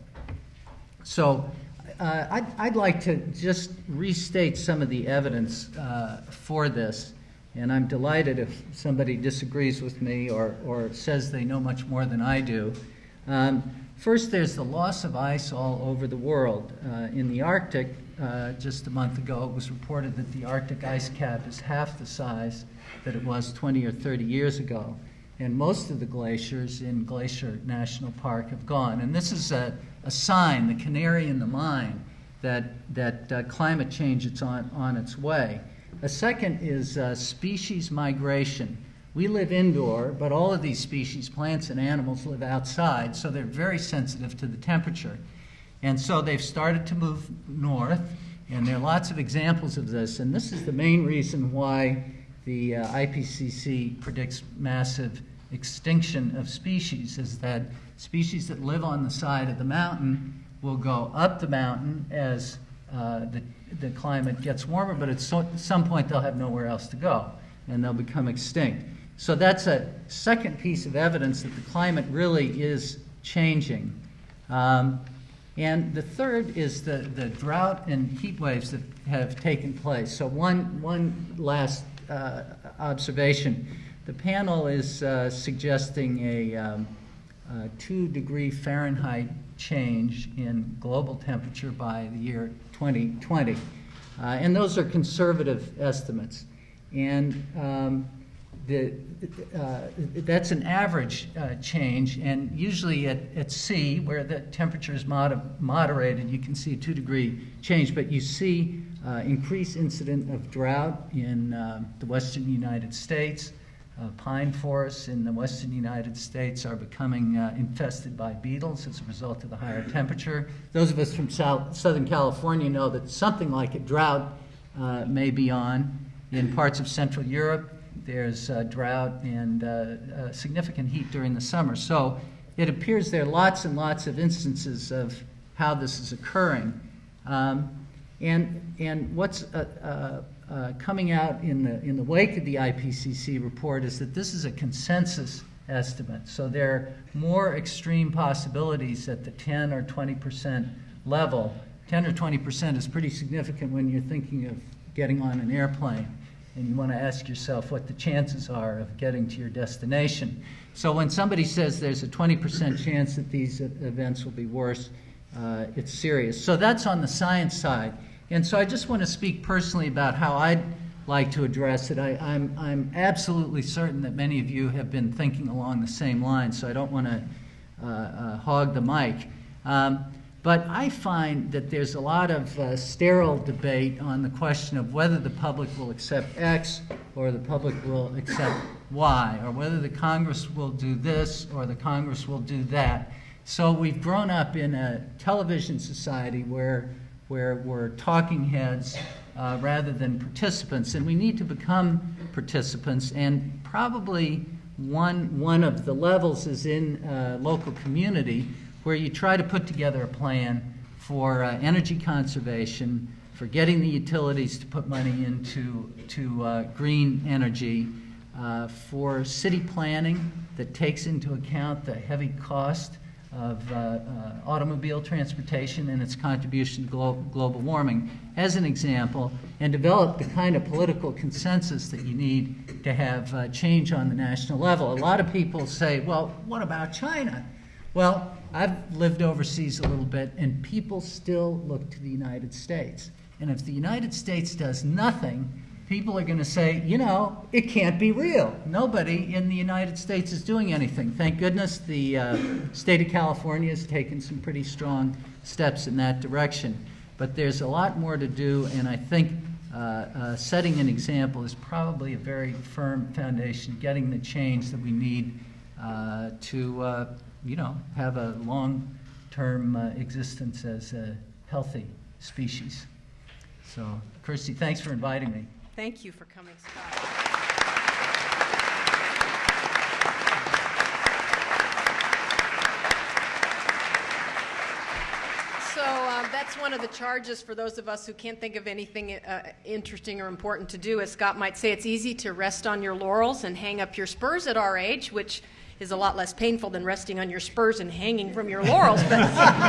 So uh, I'd, I'd like to just restate some of the evidence uh, for this. And I'm delighted if somebody disagrees with me or, or says they know much more than I do. Um, first, there's the loss of ice all over the world. Uh, in the Arctic, uh, just a month ago, it was reported that the Arctic ice cap is half the size that it was twenty or thirty years ago. And most of the glaciers in Glacier National Park have gone. And this is a, a sign, the canary in the mine, that, that uh, climate change is on, on its way. A second is uh, species migration. We live indoor, but all of these species, plants and animals, live outside, so they're very sensitive to the temperature. And so they've started to move north, and there are lots of examples of this. And this is the main reason why the uh, I P C C predicts massive extinction of species, is that species that live on the side of the mountain will go up the mountain as uh, the, the climate gets warmer, but at so, some point they'll have nowhere else to go, and they'll become extinct. So that's a second piece of evidence that the climate really is changing. Um, and the third is the, the drought and heat waves that have taken place. So one, one last uh, observation. The panel is uh, suggesting a um, uh, two degree Fahrenheit change in global temperature by the year twenty twenty. Uh, and those are conservative estimates. And um, the, uh, that's an average uh, change, and usually at, at sea, where the temperature is mod moderated, you can see a two degree change, but you see uh, increased incident of drought in uh, the western United States. Uh, pine forests in the western United States are becoming uh, infested by beetles as a result of the higher temperature. Those of us from South, Southern California know that something like a drought uh, may be on. In parts of Central Europe, there's uh, drought and uh, uh, significant heat during the summer. So it appears there are lots and lots of instances of how this is occurring. Um, and, and what's uh, uh, Uh, coming out in the, in the wake of the I P C C report is that this is a consensus estimate. So there are more extreme possibilities at the ten or twenty percent level. ten or twenty percent is pretty significant when you're thinking of getting on an airplane and you want to ask yourself what the chances are of getting to your destination. So when somebody says there's a twenty percent chance that these events will be worse, uh, it's serious. So that's on the science side. And so I just want to speak personally about how I'd like to address it. I, I'm, I'm absolutely certain that many of you have been thinking along the same lines, so I don't want to uh, uh, hog the mic. Um, but I find that there's a lot of uh, sterile debate on the question of whether the public will accept X or the public will accept Y, or whether the Congress will do this or the Congress will do that. So we've grown up in a television society where where we're talking heads uh, rather than participants, and we need to become participants. And probably one, one of the levels is in uh, local community, where you try to put together a plan for uh, energy conservation, for getting the utilities to put money into to, uh, green energy, uh, for city planning that takes into account the heavy cost of uh, uh, automobile transportation and its contribution to glo global warming, as an example, and develop the kind of political consensus that you need to have uh, change on the national level. A lot of people say, well, what about China? Well, I've lived overseas a little bit, and people still look to the United States. And if the United States does nothing, people are going to say, you know, it can't be real. Nobody in the United States is doing anything. Thank goodness the uh, state of California has taken some pretty strong steps in that direction. But there's a lot more to do, and I think uh, uh, setting an example is probably a very firm foundation, getting the change that we need uh, to, uh, you know, have a long-term uh, existence as a healthy species. So, Kirsty, thanks for inviting me. Thank you for coming, Scott. that's one of the charges for those of us who can't think of anything uh, interesting or important to do. As Scott might say, it's easy to rest on your laurels and hang up your spurs at our age, which is a lot less painful than resting on your spurs and hanging from your laurels. But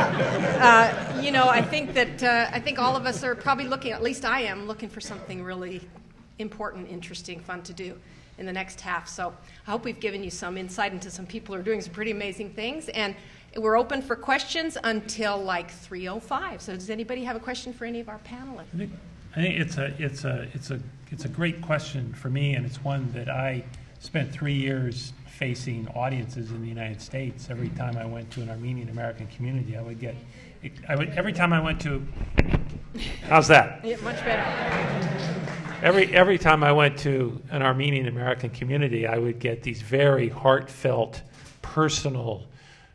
uh, you know, I think that uh, I think all of us are probably looking, at least I am, looking for something really important, interesting, fun to do in the next half. So I hope we've given you some insight into some people who are doing some pretty amazing things. And we're open for questions until like three oh five. So does anybody have a question for any of our panelists? I think, I think it's a it's a it's a it's a great question for me, and it's one that I spent three years facing audiences in the United States. Every time I went to an Armenian American community, I would get I would every time I went to how's that? Yeah, much better. Every every time I went to an Armenian American community, I would get these very heartfelt, personal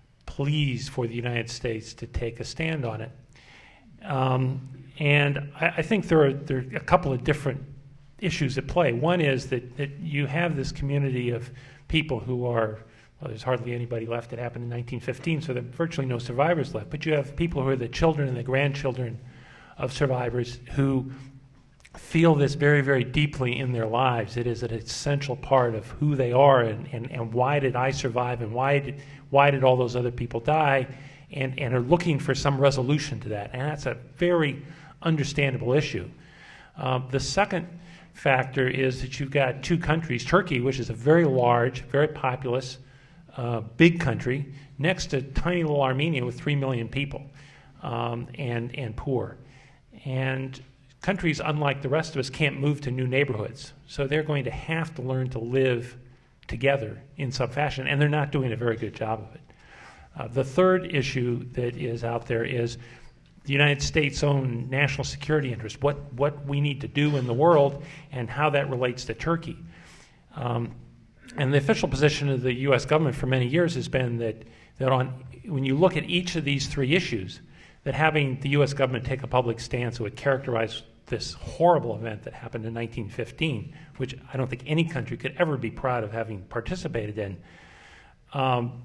pleas for the United States to take a stand on it. Um, and I, I think there are, there are a couple of different issues at play. One is that, that you have this community of people who are, well, there's hardly anybody left. It happened in nineteen fifteen, so there are virtually no survivors left. But you have people who are the children and the grandchildren of survivors who feel this very, very deeply in their lives. It is an essential part of who they are, and, and, and why did I survive, and why did why did all those other people die, and, and are looking for some resolution to that. And that's a very understandable issue. Um, the second factor is that you've got two countries, Turkey, which is a very large, very populous, uh, big country, next to tiny little Armenia with three million people, um, and, and poor. And countries, unlike the rest of us, can't move to new neighborhoods. So they're going to have to learn to live together in some fashion, and they're not doing a very good job of it. Uh, the third issue that is out there is the United States' own national security interest, what, what we need to do in the world and how that relates to Turkey. Um, and the official position of the U S government for many years has been that, that on, when you look at each of these three issues, that having the U S government take a public stance that would characterize this horrible event that happened in nineteen fifteen, which I don't think any country could ever be proud of having participated in, um,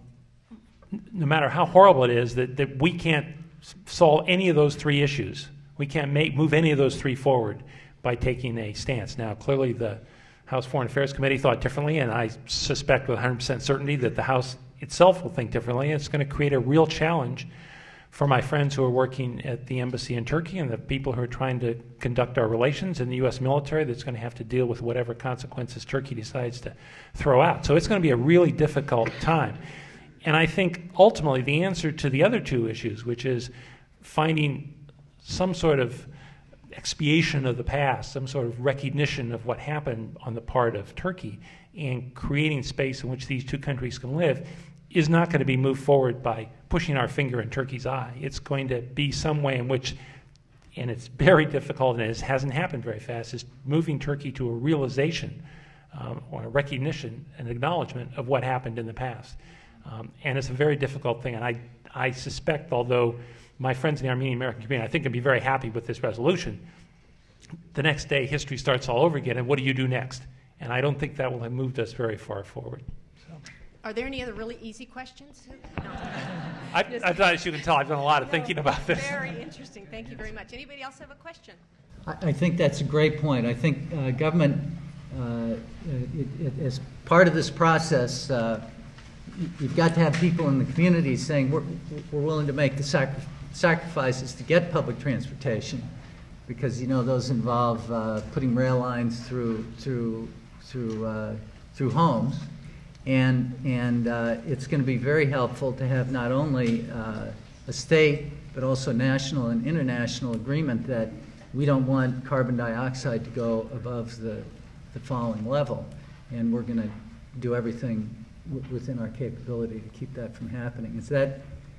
no matter how horrible it is, that, that we can't solve any of those three issues. We can't make, move any of those three forward by taking a stance. Now, clearly the House Foreign Affairs Committee thought differently, and I suspect with one hundred percent certainty that the House itself will think differently. It's going to create a real challenge for my friends who are working at the embassy in Turkey and the people who are trying to conduct our relations in the U S military that's going to have to deal with whatever consequences Turkey decides to throw out. So it's going to be a really difficult time. And I think ultimately the answer to the other two issues, which is finding some sort of expiation of the past, some sort of recognition of what happened on the part of Turkey, and creating space in which these two countries can live, is not going to be moved forward by pushing our finger in Turkey's eye. It's going to be some way in which, and it's very difficult and it hasn't happened very fast, is moving Turkey to a realization um, or a recognition, an acknowledgement of what happened in the past. Um, and it's a very difficult thing. And I, I suspect, although my friends in the Armenian American community, I think, can be very happy with this resolution, the next day history starts all over again, and what do you do next? And I don't think that will have moved us very far forward. Are there any other really easy questions? No. I, I've done, as you can tell, I've done a lot of no, thinking about this. Very interesting. Thank you very much. Anybody else have a question? I, I think that's a great point. I think uh, government, uh, it, it, as part of this process, uh, you've got to have people in the community saying we're, we're willing to make the sacri- sacrifices to get public transportation, because you know those involve uh, putting rail lines through through through uh, through homes. And, and uh, it's going to be very helpful to have not only uh, a state, but also national and international agreement that we don't want carbon dioxide to go above the, the following level. And we're going to do everything w- within our capability to keep that from happening. Is that,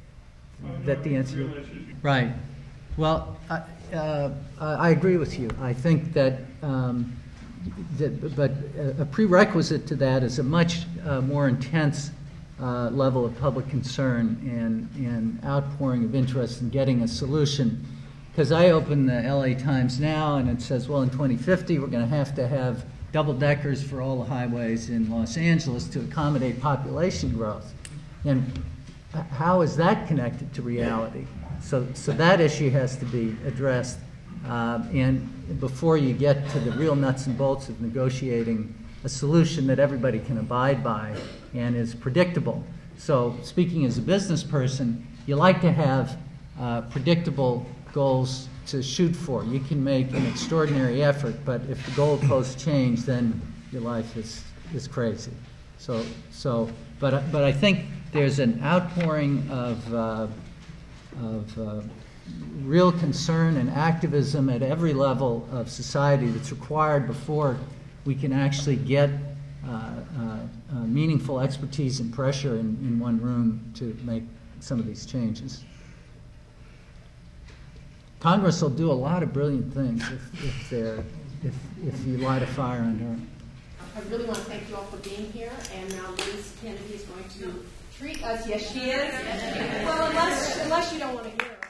that the answer? Right. Well, I, uh, I agree with you. I think that um, That, but a prerequisite to that is a much uh, more intense uh, level of public concern and, and outpouring of interest in getting a solution. Because I open the L A Times now and it says, well, in twenty fifty we're going to have to have double-deckers for all the highways in Los Angeles to accommodate population growth. And how is that connected to reality? So, so that issue has to be addressed. Uh, and before you get to the real nuts and bolts of negotiating a solution that everybody can abide by and is predictable. So speaking as a business person, you like to have uh, predictable goals to shoot for. You can make an extraordinary effort, but if the goalposts change, then your life is, is crazy. So, so, but, but I think there's an outpouring of, uh, of uh, real concern and activism at every level of society that's required before we can actually get uh, uh, uh, meaningful expertise and pressure in, in one room to make some of these changes. Congress will do a lot of brilliant things if, if, they're, if, if you light a fire under them. I really want to thank you all for being here, and now Liz Kennedy is going to treat us. Yes, she is. Well, unless, unless you don't want to hear her.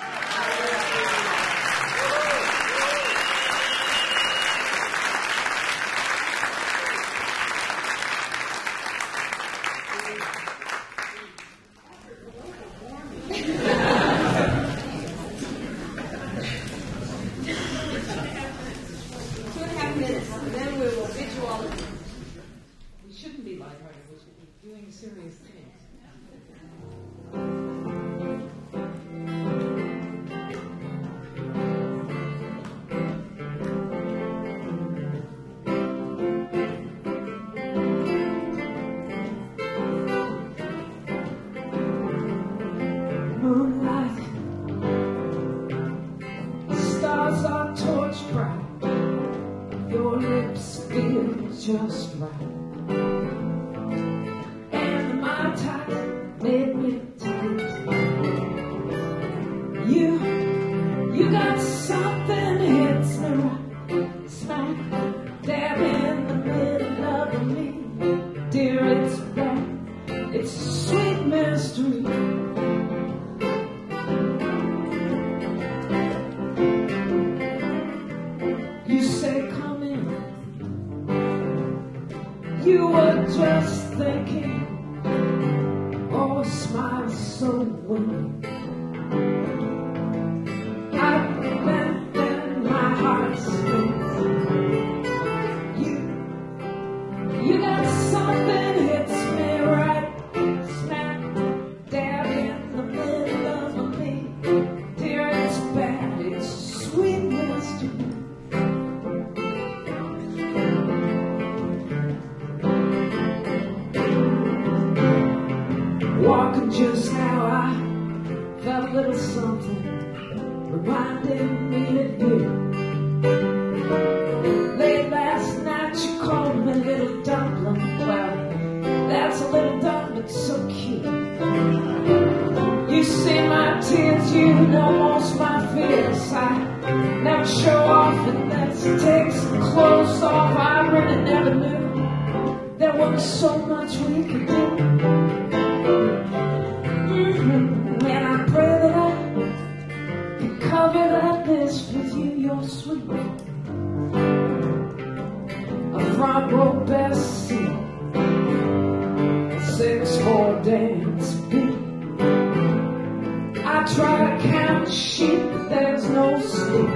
Serious things. Moonlight, stars are torch bright, your lips feel just right. Made me tight. You, you got something hits me right, smack dab in the middle of me. Dear, it's bad, it's a sweet mystery. You say come in, you were just thinking. Oh, smile so winning. I've been in my heart since. You, you got something hits me right, smack dab in the middle of me. Dear, it's bad, it's sweetness to me. Walking just now, I felt a little something reminding me of you. Late last night you called me little dumpling. Well, that's a little dumb but so cute. You see my tears, you know most my fears. I never show off unless it takes the clothes off. I really never knew there was so much we could do. And I pray that I can cover that this with you, you're sweet. A front row best seat, six four dance beat. I try to count sheep, but there's no sleep.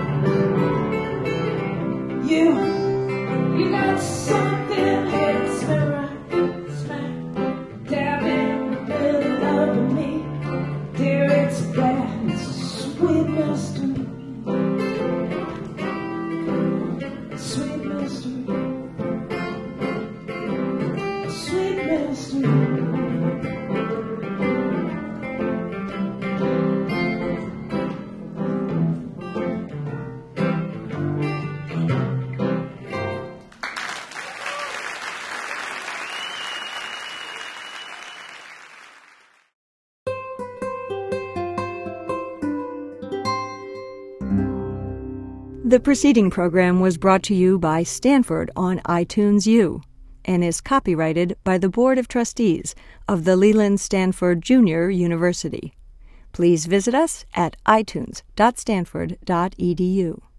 You, you got something hits me right, smack dab in the middle of me. Dear, it's bad, it's a sweet mystery. Sweet mystery. Sweet mystery. The preceding program was brought to you by Stanford on iTunes U and is copyrighted by the Board of Trustees of the Leland Stanford Junior University. Please visit us at i tunes dot stanford dot e d u.